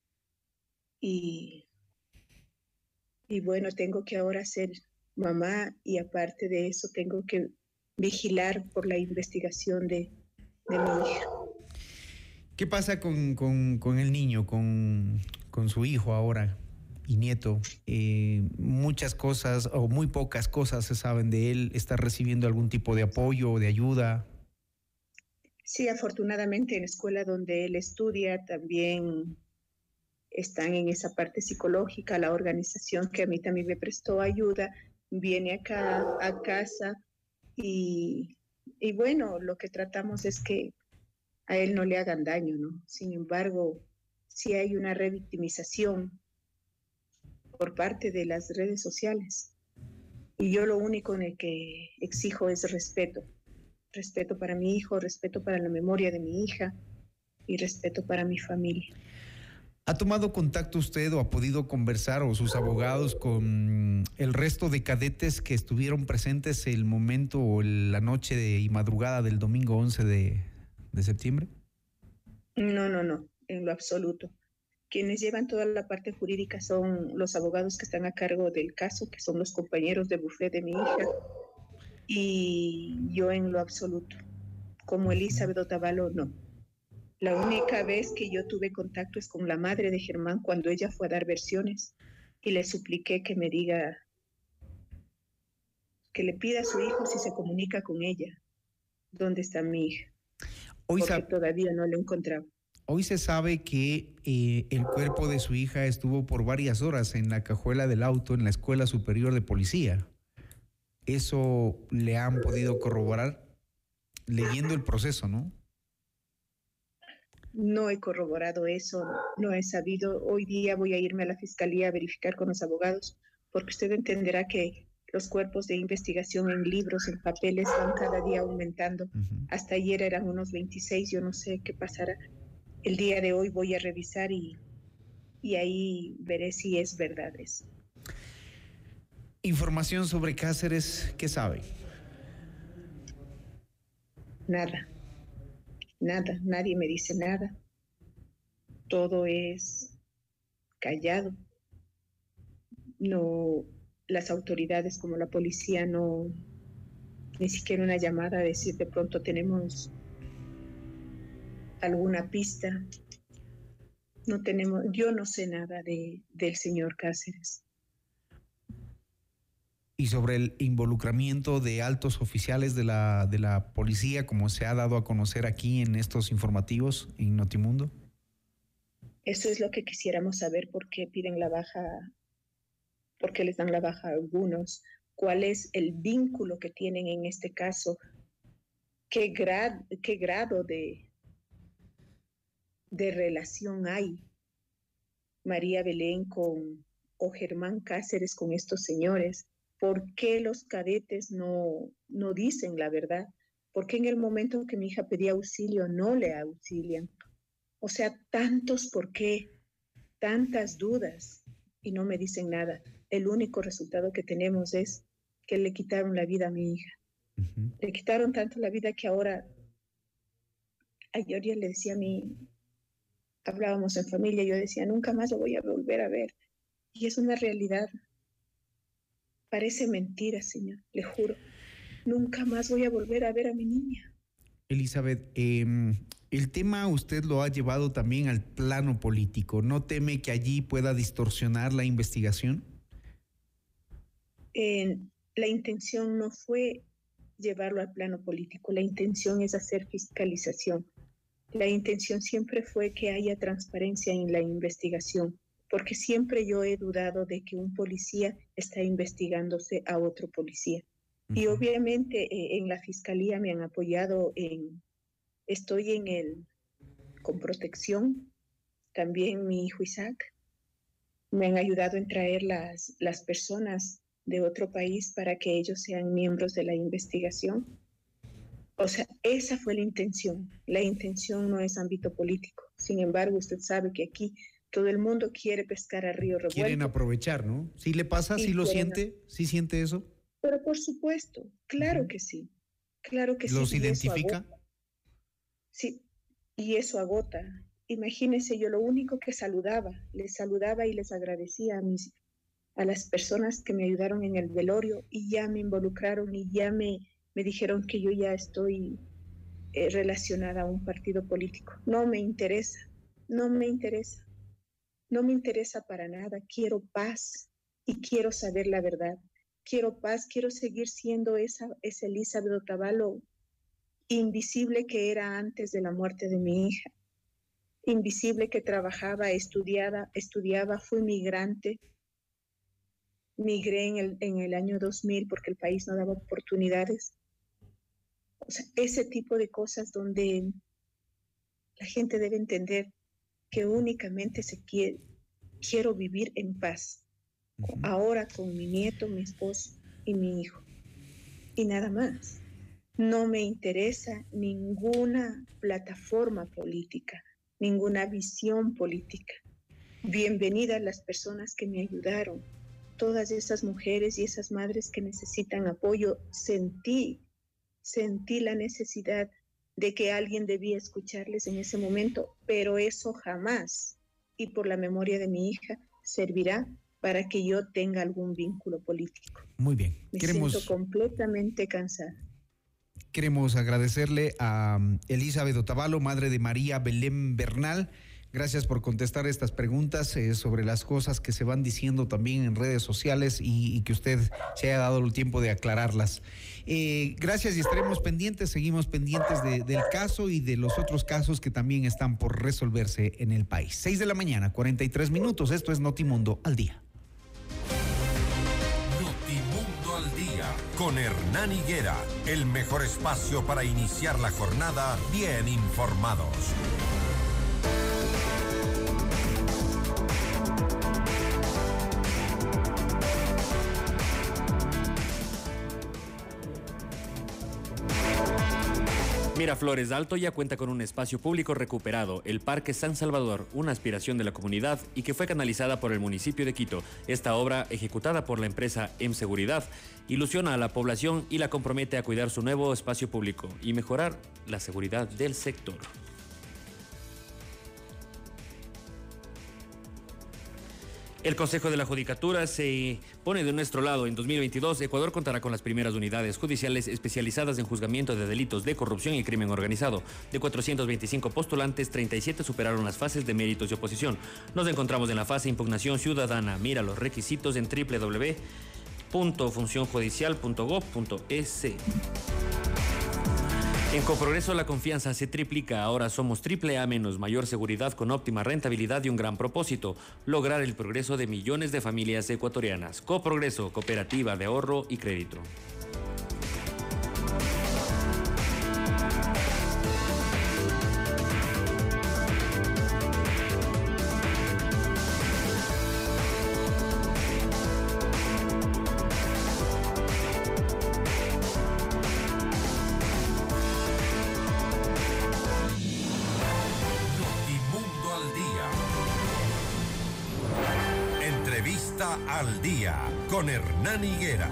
Y bueno, tengo que ahora ser mamá y aparte de eso tengo que vigilar por la investigación de mi hija. ¿Qué pasa con el niño, con su hijo ahora y nieto? Muchas cosas o muy pocas cosas se saben de él. ¿Está recibiendo algún tipo de apoyo o de ayuda? Sí, afortunadamente en la escuela donde él estudia también están en esa parte psicológica. La organización que a mí también me prestó ayuda viene acá a casa y bueno, lo que tratamos es que a él no le hagan daño, ¿no? Sin embargo, sí hay una revictimización por parte de las redes sociales y yo lo único en el que exijo es respeto para mi hijo, respeto para la memoria de mi hija y respeto para mi familia. ¿Ha tomado contacto usted o ha podido conversar o sus abogados con el resto de cadetes que estuvieron presentes el momento o la noche y madrugada del domingo 11 de septiembre? No, en lo absoluto. Quienes llevan toda la parte jurídica son los abogados que están a cargo del caso, que son los compañeros de bufete de mi hija, y yo en lo absoluto. Como Elizabeth Otavalo, no. La única vez que yo tuve contacto es con la madre de Germán cuando ella fue a dar versiones y le supliqué que me diga, que le pida a su hijo si se comunica con ella, dónde está mi hija, porque todavía no lo he encontrado. Hoy se sabe que el cuerpo de su hija estuvo por varias horas en la cajuela del auto en la Escuela Superior de Policía. ¿Eso le han podido corroborar leyendo el proceso, no? No he corroborado eso, no he sabido. Hoy día voy a irme a la fiscalía a verificar con los abogados, porque usted entenderá que los cuerpos de investigación en libros, en papeles, van cada día aumentando. Hasta ayer eran unos 26, yo no sé qué pasará. El día de hoy voy a revisar y ahí veré si es verdad eso. Información sobre Cáceres, ¿qué sabe? Nada, nadie me dice nada. Todo es callado. No, las autoridades como la policía no, ni siquiera una llamada a decir de pronto tenemos alguna pista. Yo no sé nada del señor Cáceres. Y sobre el involucramiento de altos oficiales de la policía, como se ha dado a conocer aquí en estos informativos en Notimundo. Eso es lo que quisiéramos saber, por qué piden la baja, por qué les dan la baja a algunos, cuál es el vínculo que tienen en este caso, qué grado de relación hay María Belén o Germán Cáceres con estos señores. ¿Por qué los cadetes no dicen la verdad? ¿Por qué en el momento que mi hija pedía auxilio no le auxilian? O sea, tantos por qué, tantas dudas y no me dicen nada. El único resultado que tenemos es que le quitaron la vida a mi hija. Le quitaron tanto la vida que ahora, ayer yo le decía a mí, hablábamos en familia, yo decía, nunca más lo voy a volver a ver. Y es una realidad. Parece mentira, señor, le juro. Nunca más voy a volver a ver a mi niña. Elizabeth, el tema usted lo ha llevado también al plano político. ¿No teme que allí pueda distorsionar la investigación? La intención no fue llevarlo al plano político. La intención es hacer fiscalización. La intención siempre fue que haya transparencia en la investigación, porque siempre yo he dudado de que un policía está investigándose a otro policía. Y obviamente en la fiscalía me han apoyado, estoy con protección, también mi hijo Isaac, me han ayudado en traer las personas de otro país para que ellos sean miembros de la investigación. O sea, esa fue la intención. La intención no es ámbito político. Sin embargo, usted sabe que aquí todo el mundo quiere pescar a río revuelto. Quieren aprovechar, ¿no? ¿Sí le pasa? ¿Sí lo siente? ¿Sí siente eso? Pero por supuesto, claro que sí. Claro que sí. ¿Los identifica? Sí, y eso agota. Imagínese, yo lo único que les saludaba y les agradecía a las personas que me ayudaron en el velorio y ya me involucraron y ya me dijeron que yo ya estoy relacionada a un partido político. No me interesa, no me interesa. No me interesa para nada. Quiero paz y quiero saber la verdad. Quiero paz, quiero seguir siendo esa Elizabeth Otavalo invisible que era antes de la muerte de mi hija. Invisible que trabajaba, estudiaba, fui migrante. Migré en el año 2000 porque el país no daba oportunidades. O sea, ese tipo de cosas donde la gente debe entender que únicamente quiero vivir en paz. Ahora con mi nieto, mi esposo y mi hijo. Y nada más. No me interesa ninguna plataforma política, ninguna visión política. Bienvenidas las personas que me ayudaron. Todas esas mujeres y esas madres que necesitan apoyo, sentí la necesidad de que alguien debía escucharles en ese momento, pero eso jamás, y por la memoria de mi hija, servirá para que yo tenga algún vínculo político. Muy bien. Me siento completamente cansada. Queremos agradecerle a Elizabeth Otavalo, madre de María Belén Bernal. Gracias por contestar estas preguntas sobre las cosas que se van diciendo también en redes sociales y que usted se haya dado el tiempo de aclararlas. Gracias y estaremos pendientes, seguimos pendientes del caso y de los otros casos que también están por resolverse en el país. 6 de la mañana, 43 minutos. Esto es Notimundo al Día. Notimundo al Día con Hernán Higuera, el mejor espacio para iniciar la jornada bien informados. Miraflores Alto ya cuenta con un espacio público recuperado, el Parque San Salvador, una aspiración de la comunidad y que fue canalizada por el municipio de Quito. Esta obra, ejecutada por la empresa M-Seguridad, ilusiona a la población y la compromete a cuidar su nuevo espacio público y mejorar la seguridad del sector. El Consejo de la Judicatura se pone de nuestro lado. En 2022, Ecuador contará con las primeras unidades judiciales especializadas en juzgamiento de delitos de corrupción y crimen organizado. De 425 postulantes, 37 superaron las fases de méritos y oposición. Nos encontramos en la fase impugnación ciudadana. Mira los requisitos en www.funcionjudicial.gov.es. En Coprogreso la confianza se triplica, ahora somos AAA-, mayor seguridad con óptima rentabilidad y un gran propósito, lograr el progreso de millones de familias ecuatorianas. Coprogreso, cooperativa de ahorro y crédito. Al día con Hernán Higuera.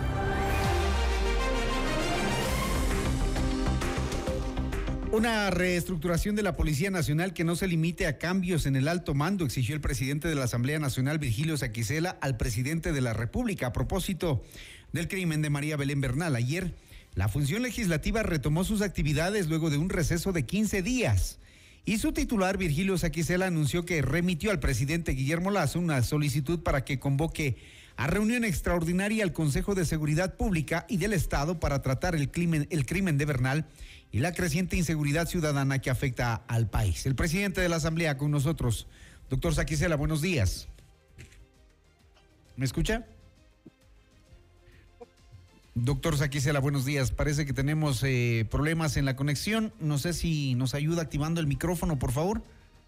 Una reestructuración de la Policía Nacional que no se limite a cambios en el alto mando, exigió el presidente de la Asamblea Nacional, Virgilio Saquicela, al presidente de la República a propósito del crimen de María Belén Bernal. Ayer, la función legislativa retomó sus actividades luego de un receso de 15 días. Y su titular, Virgilio Saquicela, anunció que remitió al presidente Guillermo Lasso una solicitud para que convoque a reunión extraordinaria al Consejo de Seguridad Pública y del Estado para tratar el crimen de Bernal y la creciente inseguridad ciudadana que afecta al país. El presidente de la Asamblea con nosotros, doctor Saquicela, buenos días. ¿Me escucha? Doctor Saquicela, buenos días. Parece que tenemos problemas en la conexión. No sé si nos ayuda activando el micrófono, por favor.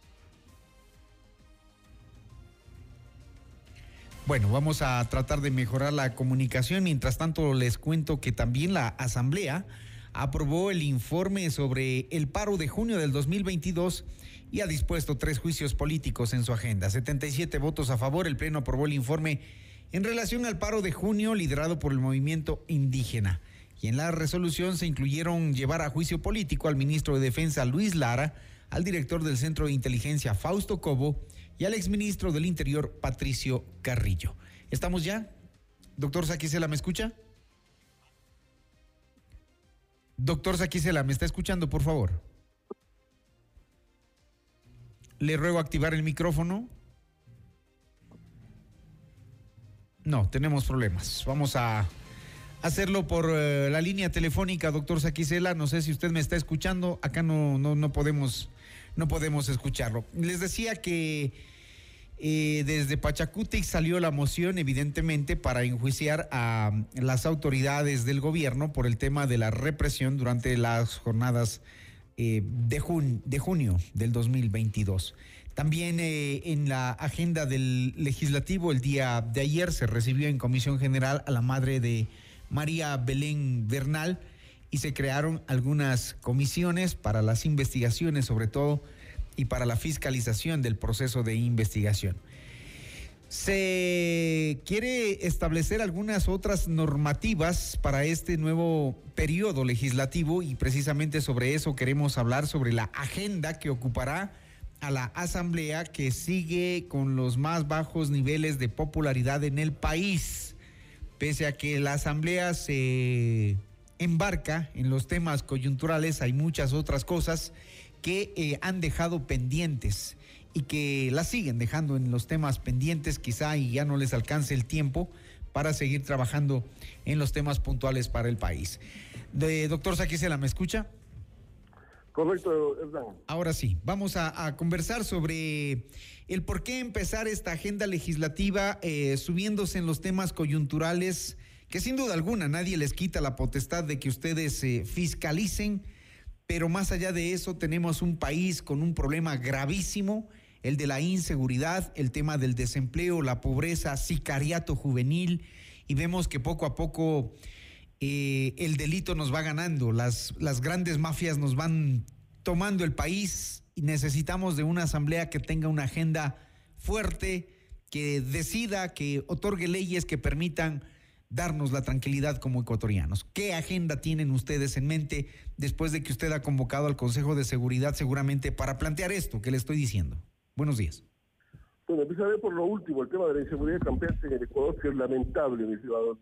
Bueno, vamos a tratar de mejorar la comunicación. Mientras tanto, les cuento que también la Asamblea aprobó el informe sobre el paro de junio del 2022 y ha dispuesto 3 juicios políticos en su agenda. 77 votos a favor. El Pleno aprobó el informe en relación al paro de junio liderado por el movimiento indígena. Y en la resolución se incluyeron llevar a juicio político al ministro de Defensa Luis Lara, al director del Centro de Inteligencia Fausto Cobo y al exministro del Interior Patricio Carrillo. ¿Estamos ya? Doctor Saquicela, ¿me escucha? Doctor Saquicela, ¿me está escuchando, por favor? Le ruego activar el micrófono. No, tenemos problemas. Vamos a hacerlo por la línea telefónica, doctor Saquicela. No sé si usted me está escuchando. Acá no podemos escucharlo. Les decía que desde Pachacútec salió la moción, evidentemente, para enjuiciar a las autoridades del gobierno por el tema de la represión durante las jornadas de junio del 2022. También en la agenda del legislativo el día de ayer se recibió en Comisión General a la madre de María Belén Bernal y se crearon algunas comisiones para las investigaciones, sobre todo, y para la fiscalización del proceso de investigación. Se quiere establecer algunas otras normativas para este nuevo periodo legislativo y precisamente sobre eso queremos hablar, sobre la agenda que ocupará a la Asamblea, que sigue con los más bajos niveles de popularidad en el país. Pese a que la Asamblea se embarca en los temas coyunturales, hay muchas otras cosas que han dejado pendientes y que las siguen dejando en los temas pendientes, quizá y ya no les alcance el tiempo para seguir trabajando en los temas puntuales para el país. Doctor Saquicela, ¿me escucha? Correcto, Hernán. Ahora sí, vamos a conversar sobre el por qué empezar esta agenda legislativa subiéndose en los temas coyunturales, que sin duda alguna nadie les quita la potestad de que ustedes fiscalicen, pero más allá de eso tenemos un país con un problema gravísimo, el de la inseguridad, el tema del desempleo, la pobreza, sicariato juvenil, y vemos que poco a poco el delito nos va ganando, las grandes mafias nos van tomando el país y necesitamos de una asamblea que tenga una agenda fuerte, que decida, que otorgue leyes que permitan darnos la tranquilidad como ecuatorianos. ¿Qué agenda tienen ustedes en mente después de que usted ha convocado al Consejo de Seguridad seguramente para plantear esto que le estoy diciendo? Buenos días. Bueno, empezaré por lo último, el tema de la inseguridad campestre en el Ecuador, que es lamentable, mi ciudadano,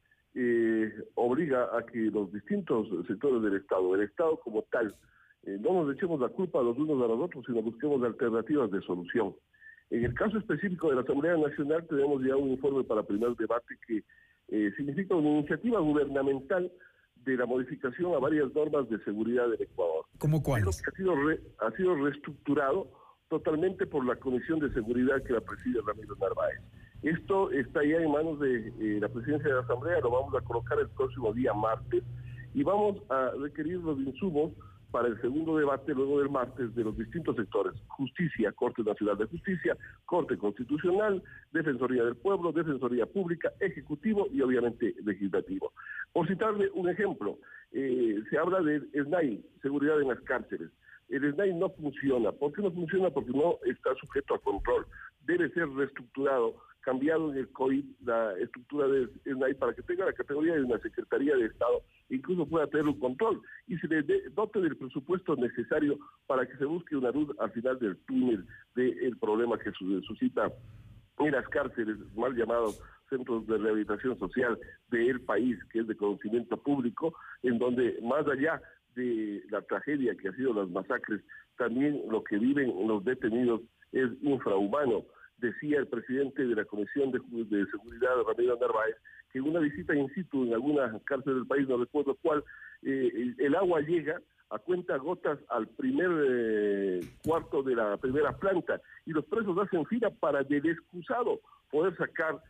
obliga a que los distintos sectores del Estado como tal, no nos echemos la culpa los unos a los otros, sino busquemos alternativas de solución. En el caso específico de la Asamblea Nacional, tenemos ya un informe para primer debate que significa una iniciativa gubernamental de la modificación a varias normas de seguridad del Ecuador. ¿Cómo cuáles? Ha sido reestructurado totalmente por la Comisión de Seguridad que la preside Ramiro Narváez. Esto está ya en manos de la presidencia de la Asamblea, lo vamos a colocar el próximo día martes y vamos a requerir los insumos para el segundo debate luego del martes de los distintos sectores: Justicia, Corte Nacional de Justicia, Corte Constitucional, Defensoría del Pueblo, Defensoría Pública, Ejecutivo y obviamente Legislativo. Por citarle un ejemplo, se habla del SNAI, seguridad en las cárceles. El SNAI no funciona. ¿Por qué no funciona? Porque no está sujeto a control. Debe ser reestructurado, cambiado en el COIP la estructura del SNAI para que tenga la categoría de una Secretaría de Estado e incluso pueda tener un control y se le dote del presupuesto necesario para que se busque una luz al final del túnel del problema que suscita en las cárceles, mal llamados centros de rehabilitación social del país, que es de conocimiento público, en donde más allá de la tragedia que ha sido las masacres, también lo que viven los detenidos es infrahumano. Decía el presidente de la Comisión de Seguridad, Ramiro Narváez, que en una visita in situ en alguna cárcel del país, no recuerdo cuál, el agua llega a cuenta gotas al primer cuarto de la primera planta y los presos hacen fila para del excusado poder sacar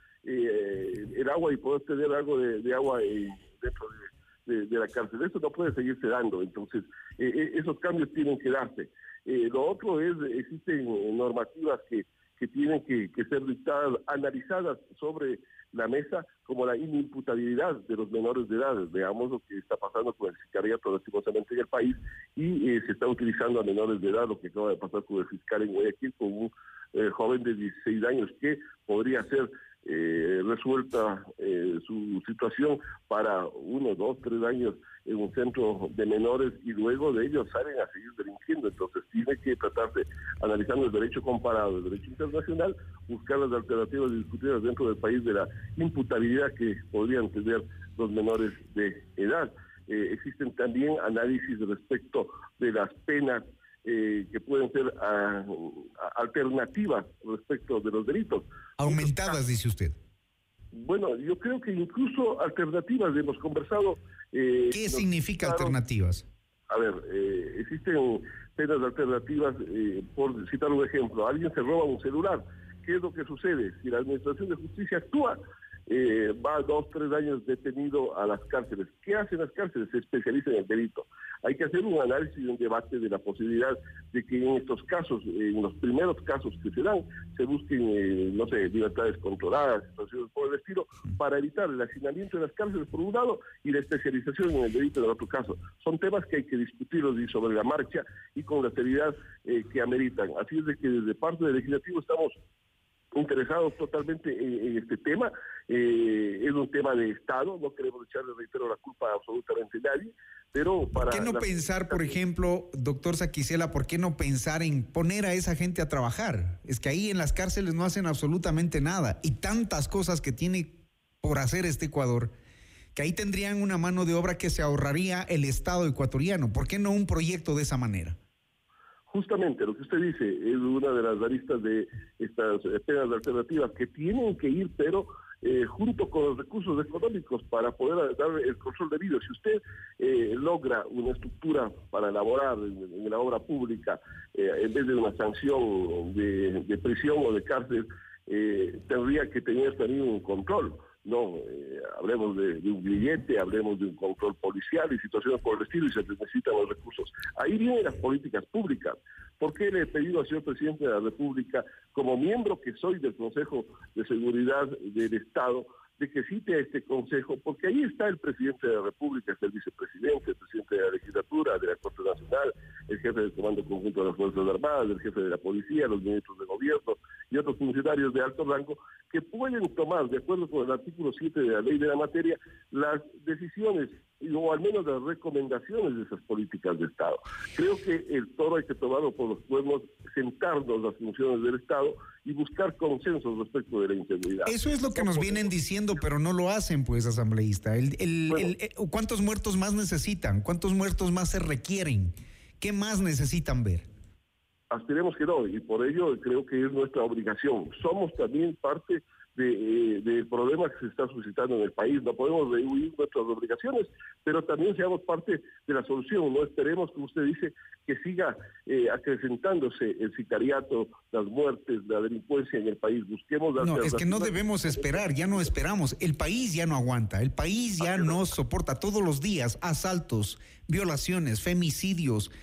el agua y poder tener algo de agua dentro de la cárcel. Eso no puede seguirse dando, entonces esos cambios tienen que darse. Lo otro es, existen normativas que tienen que ser dictadas, analizadas sobre la mesa, como la inimputabilidad de los menores de edad. Veamos lo que está pasando con el sicariato lastimosamente en el país y se está utilizando a menores de edad, lo que acaba de pasar con el fiscal en Guayaquil, con un joven de 16 años que podría ser resuelta su situación para 1, 2, 3 años en un centro de menores y luego de ellos salen a seguir delinquiendo. Entonces tiene que tratarse, analizando el derecho comparado, el derecho internacional, buscar las alternativas discutidas dentro del país de la imputabilidad que podrían tener los menores de edad. Existen también análisis respecto de las penas que pueden ser alternativas respecto de los delitos. Aumentadas, dice usted. Bueno, yo creo que incluso alternativas, hemos conversado. ¿Qué significa alternativas? A ver, existen penas alternativas, por citar un ejemplo, alguien se roba un celular. ¿Qué es lo que sucede? Si la Administración de Justicia actúa, va 2, 3 años detenido a las cárceles. ¿Qué hacen las cárceles? Se especializan en el delito. Hay que hacer un análisis y un debate de la posibilidad de que en estos casos, en los primeros casos que se dan, se busquen, no sé, libertades controladas, situaciones por el estilo, para evitar el hacinamiento de las cárceles por un lado y la especialización en el delito en el otro caso. Son temas que hay que discutirlos y sobre la marcha y con la seriedad que ameritan. Así es de que desde parte del Legislativo estamos interesados totalmente en este tema. Es un tema de Estado, no queremos echarle, reitero, la culpa a absolutamente nadie, pero para... ¿Por qué no pensar, por ejemplo, doctor Saquicela, por qué no pensar en poner a esa gente a trabajar? Es que ahí en las cárceles no hacen absolutamente nada y tantas cosas que tiene por hacer este Ecuador, que ahí tendrían una mano de obra que se ahorraría el Estado ecuatoriano. ¿Por qué no un proyecto de esa manera? Justamente lo que usted dice es una de las aristas de estas penas alternativas que tienen que ir, pero junto con los recursos económicos para poder dar el control debido. Si usted logra una estructura para elaborar en la obra pública, en vez de una sanción de prisión o de cárcel, tendría que tener también un control. No, hablemos de un billete, hablemos de un control policial y situaciones por el estilo, y se necesitan los recursos. Ahí vienen las políticas públicas. ¿Por qué le he pedido al señor presidente de la República, como miembro que soy del Consejo de Seguridad del Estado, de que cite a este consejo? Porque ahí está el presidente de la República, está el vicepresidente, el presidente de la legislatura, de la Corte Nacional, el jefe del Comando Conjunto de las Fuerzas Armadas, el jefe de la Policía, los ministros de gobierno y otros funcionarios de alto rango que pueden tomar, de acuerdo con el artículo 7 de la ley de la materia, las decisiones o al menos las recomendaciones de esas políticas de Estado. Creo que el toro hay que tomarlo por los cuernos, sentarnos las funciones del Estado y buscar consensos respecto de la inseguridad. Eso es lo que nos vienen diciendo, pero no lo hacen, pues, asambleísta. ¿Cuántos muertos más necesitan? ¿Cuántos muertos más se requieren? ¿Qué más necesitan ver? Aspiremos que no, y por ello creo que es nuestra obligación. Somos también parte del problema que se está suscitando en el país. No podemos rehuir nuestras obligaciones, pero también seamos parte de la solución. No esperemos, como usted dice, que siga acrecentándose el sicariato, las muertes, la delincuencia en el país. Busquemos las No, es que no debemos esperar, ya no esperamos. El país ya no aguanta, el país ya no soporta todos los días asaltos, violaciones, femicidios,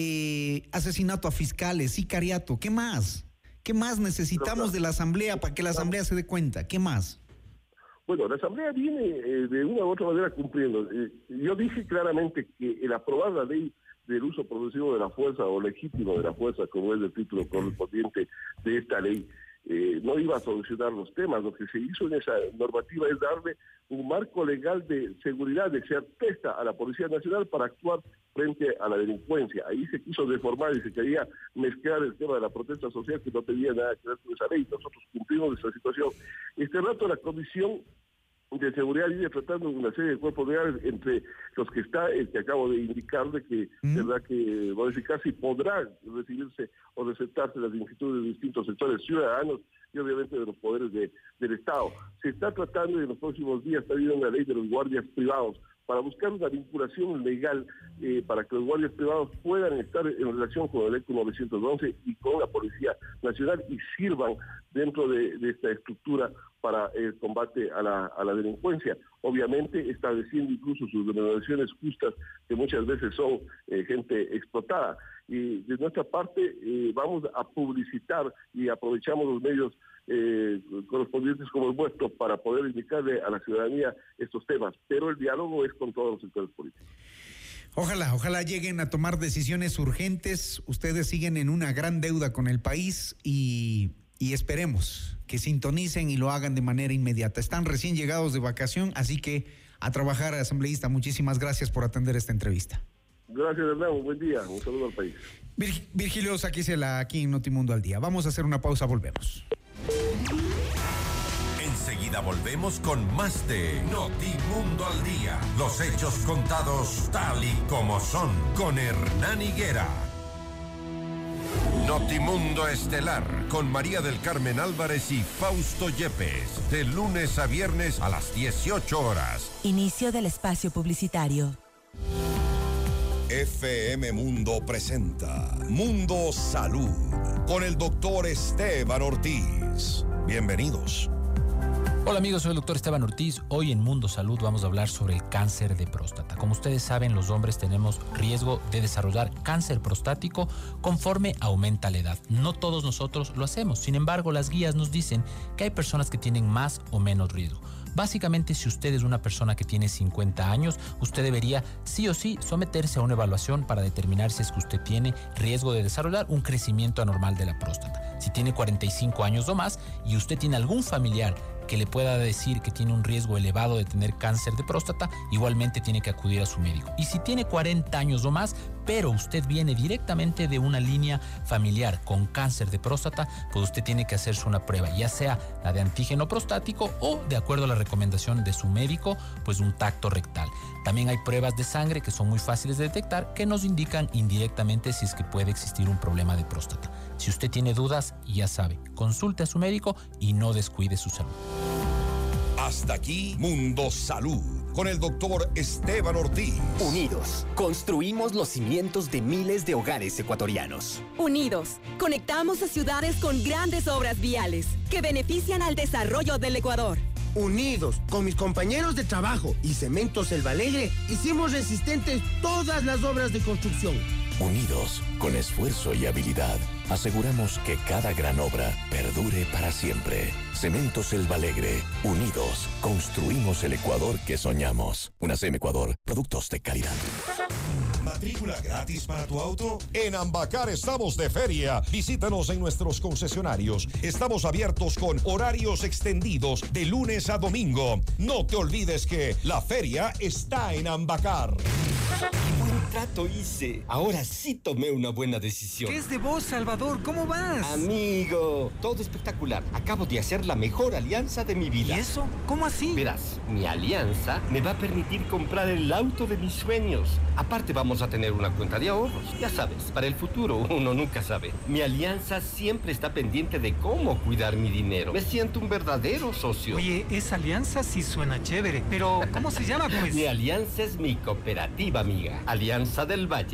asesinato a fiscales, sicariato. ¿Qué más? ¿Qué más necesitamos de la Asamblea para que la Asamblea se dé cuenta? ¿Qué más? Bueno, la Asamblea viene de una u otra manera cumpliendo. Yo dije claramente que el aprobar la ley del uso progresivo de la fuerza o legítimo de la fuerza, como es el título correspondiente de esta ley, no iba a solucionar los temas. Lo que se hizo en esa normativa es darle un marco legal de seguridad, de certeza a la Policía Nacional para actuar frente a la delincuencia. Ahí se quiso deformar y se quería mezclar el tema de la protesta social, que no tenía nada que ver con esa ley. Nosotros cumplimos esa situación. Este rato la Comisión de Seguridad viene tratando una serie de cuerpos legales, entre los que está el que acabo de indicarle, que verdad que modificar si podrán recibirse o recetarse las inquietudes de distintos sectores ciudadanos y obviamente de los poderes del Estado. Se está tratando y en los próximos días está habiendo una ley de los guardias privados para buscar una vinculación legal para que los guardias privados puedan estar en relación con el ECO 911 y con la Policía Nacional y sirvan dentro de esta estructura para el combate a la delincuencia. Obviamente estableciendo incluso sus remuneraciones justas, que muchas veces son gente explotada. Y de nuestra parte vamos a publicitar y aprovechamos los medios correspondientes como el vuestro para poder indicarle a la ciudadanía estos temas, pero el diálogo es con todos los sectores políticos. Ojalá lleguen a tomar decisiones urgentes. Ustedes siguen en una gran deuda con el país y esperemos que sintonicen y lo hagan de manera inmediata. Están recién llegados de vacación, así que a trabajar, asambleísta. Muchísimas gracias por atender esta entrevista. Gracias, Hernán. Buen día. Un saludo al país. Virgilio Saquicela, aquí en Notimundo al Día. Vamos a hacer una pausa, volvemos. Enseguida volvemos con más de Notimundo al Día. Los hechos contados tal y como son, con Hernán Higuera. Notimundo Estelar, con María del Carmen Álvarez y Fausto Yepes, de lunes a viernes a las 18 horas. Inicio del espacio publicitario. FM Mundo presenta Mundo Salud con el doctor Esteban Ortiz. Bienvenidos. Hola amigos, soy el doctor Esteban Ortiz. Hoy en Mundo Salud vamos a hablar sobre el cáncer de próstata. Como ustedes saben, los hombres tenemos riesgo de desarrollar cáncer prostático conforme aumenta la edad. No todos nosotros lo hacemos. Sin embargo, las guías nos dicen que hay personas que tienen más o menos riesgo. Básicamente, si usted es una persona que tiene 50 años, usted debería sí o sí someterse a una evaluación para determinar si es que usted tiene riesgo de desarrollar un crecimiento anormal de la próstata. Si tiene 45 años o más y usted tiene algún familiar que le pueda decir que tiene un riesgo elevado de tener cáncer de próstata, igualmente tiene que acudir a su médico. Y si tiene 40 años o más, pero usted viene directamente de una línea familiar con cáncer de próstata, pues usted tiene que hacerse una prueba, ya sea la de antígeno prostático o, de acuerdo a la recomendación de su médico, pues un tacto rectal. También hay pruebas de sangre que son muy fáciles de detectar, que nos indican indirectamente si es que puede existir un problema de próstata. Si usted tiene dudas, ya sabe, consulte a su médico y no descuide su salud. Hasta aquí Mundo Salud con el doctor Esteban Ortiz. Unidos, construimos los cimientos de miles de hogares ecuatorianos. Unidos, conectamos a ciudades con grandes obras viales que benefician al desarrollo del Ecuador. Unidos, con mis compañeros de trabajo y Cementos El Alegre, hicimos resistentes todas las obras de construcción. Unidos, con esfuerzo y habilidad, aseguramos que cada gran obra perdure para siempre. Cementos El Alegre, unidos, construimos el Ecuador que soñamos. UNACEM Ecuador, productos de calidad. ¿Matrícula gratis para tu auto? En Ambacar estamos de feria. Visítanos en nuestros concesionarios. Estamos abiertos con horarios extendidos de lunes a domingo. No te olvides que la feria está en Ambacar. Buen trato hice. Ahora sí tomé una buena decisión. ¿Qué es de vos, Salvador? ¿Cómo vas? Amigo, todo espectacular. Acabo de hacer la mejor alianza de mi vida. ¿Y eso? ¿Cómo así? Verás, mi alianza me va a permitir comprar el auto de mis sueños. Aparte vamos a tener una cuenta de ahorros. Ya sabes, para el futuro uno nunca sabe. Mi alianza siempre está pendiente de cómo cuidar mi dinero. Me siento un verdadero socio. Oye, esa alianza sí suena chévere, pero ¿cómo se llama, pues? Mi alianza es mi cooperativa, amiga. Alianza del Valle.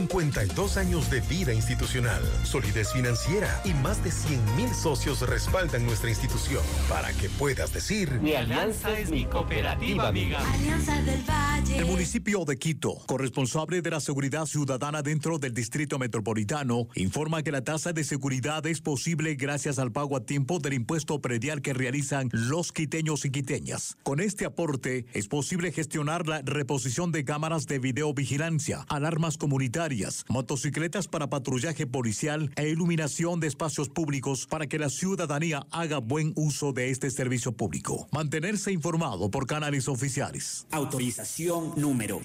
52 años de vida institucional, solidez financiera y más de 100,000 socios respaldan nuestra institución para que puedas decir: mi alianza es mi cooperativa, amiga. Alianza del Valle. El municipio de Quito, corresponsable de la seguridad ciudadana dentro del distrito metropolitano, informa que la tasa de seguridad es posible gracias al pago a tiempo del impuesto predial que realizan los quiteños y quiteñas. Con este aporte es posible gestionar la reposición de cámaras de videovigilancia, alarmas comunitarias, motocicletas para patrullaje policial e iluminación de espacios públicos para que la ciudadanía haga buen uso de este servicio público. Mantenerse informado por canales oficiales. Autorización número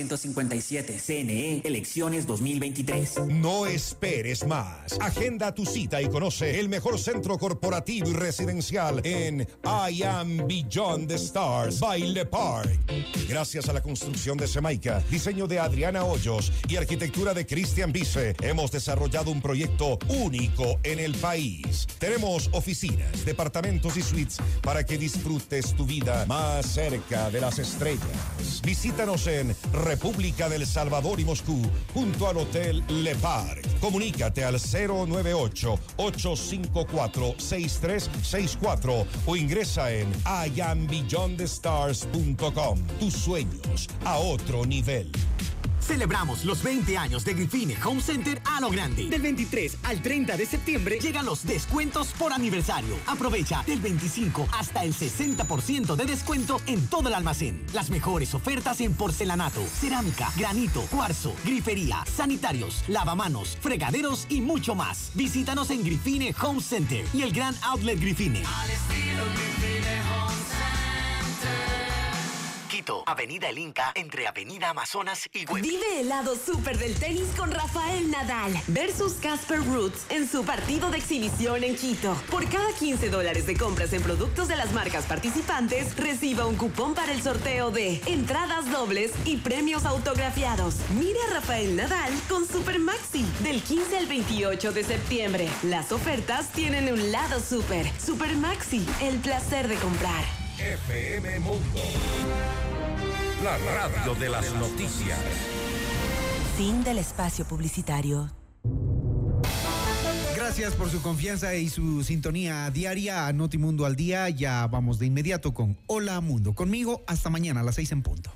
457, CNE, elecciones 2023. No esperes más. Agenda tu cita y conoce el mejor centro corporativo y residencial en I Am Beyond the Stars by Le Parc. Gracias a la construcción de Semaica, diseño de Adriana Hoyos y arquitectura de Cristian Vice, hemos desarrollado un proyecto único en el país. Tenemos oficinas, departamentos y suites para que disfrutes tu vida más cerca de las estrellas. Visítanos en República del Salvador y Moscú, junto al Hotel Le Parc. Comunícate al 098-854-6364 o ingresa en iambeyondthestars.com. Tus sueños a otro nivel. Celebramos los 20 años de Grifine Home Center a lo grande. Del 23 al 30 de septiembre llegan los descuentos por aniversario. Aprovecha del 25 hasta el 60% de descuento en todo el almacén. Las mejores ofertas en porcelanato, cerámica, granito, cuarzo, grifería, sanitarios, lavamanos, fregaderos y mucho más. Visítanos en Grifine Home Center y el Gran Outlet Grifine. Al estilo Grifine Home Center. Quito, Avenida El Inca, entre Avenida Amazonas y Güemes. Vive el lado súper del tenis con Rafael Nadal versus Casper Ruud en su partido de exhibición en Quito. Por cada $15 de compras en productos de las marcas participantes, reciba un cupón para el sorteo de entradas dobles y premios autografiados. Mire a Rafael Nadal con Super Maxi del 15 al 28 de septiembre. Las ofertas tienen un lado súper. Super Maxi, el placer de comprar. FM Mundo, la radio de las noticias. Fin del espacio publicitario. Gracias por su confianza y su sintonía diaria a Notimundo al Día. Ya vamos de inmediato con Hola Mundo. Conmigo hasta mañana a las 6 en punto.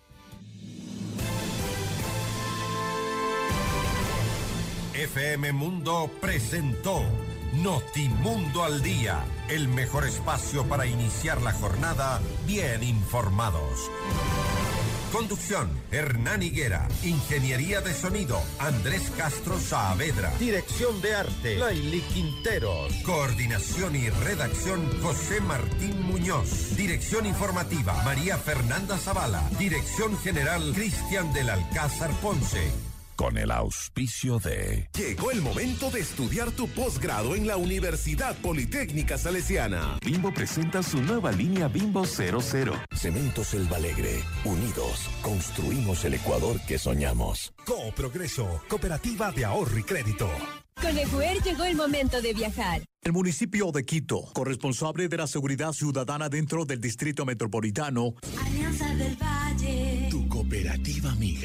FM Mundo presentó Notimundo al Día, el mejor espacio para iniciar la jornada bien informados. Conducción, Hernán Higuera. Ingeniería de sonido, Andrés Castro Saavedra. Dirección de arte, Laili Quinteros. Coordinación y redacción, José Martín Muñoz. Dirección informativa, María Fernanda Zavala. Dirección general, Cristian del Alcázar Ponce. Con el auspicio de... Llegó el momento de estudiar tu posgrado en la Universidad Politécnica Salesiana. Bimbo presenta su nueva línea Bimbo 00. Cementos El Alegre. Unidos, construimos el Ecuador que soñamos. Coprogreso, Cooperativa de Ahorro y Crédito. Con Ecuer llegó el momento de viajar. El municipio de Quito, corresponsable de la seguridad ciudadana dentro del distrito metropolitano. Alianza del Valle. Tu cooperativa amiga.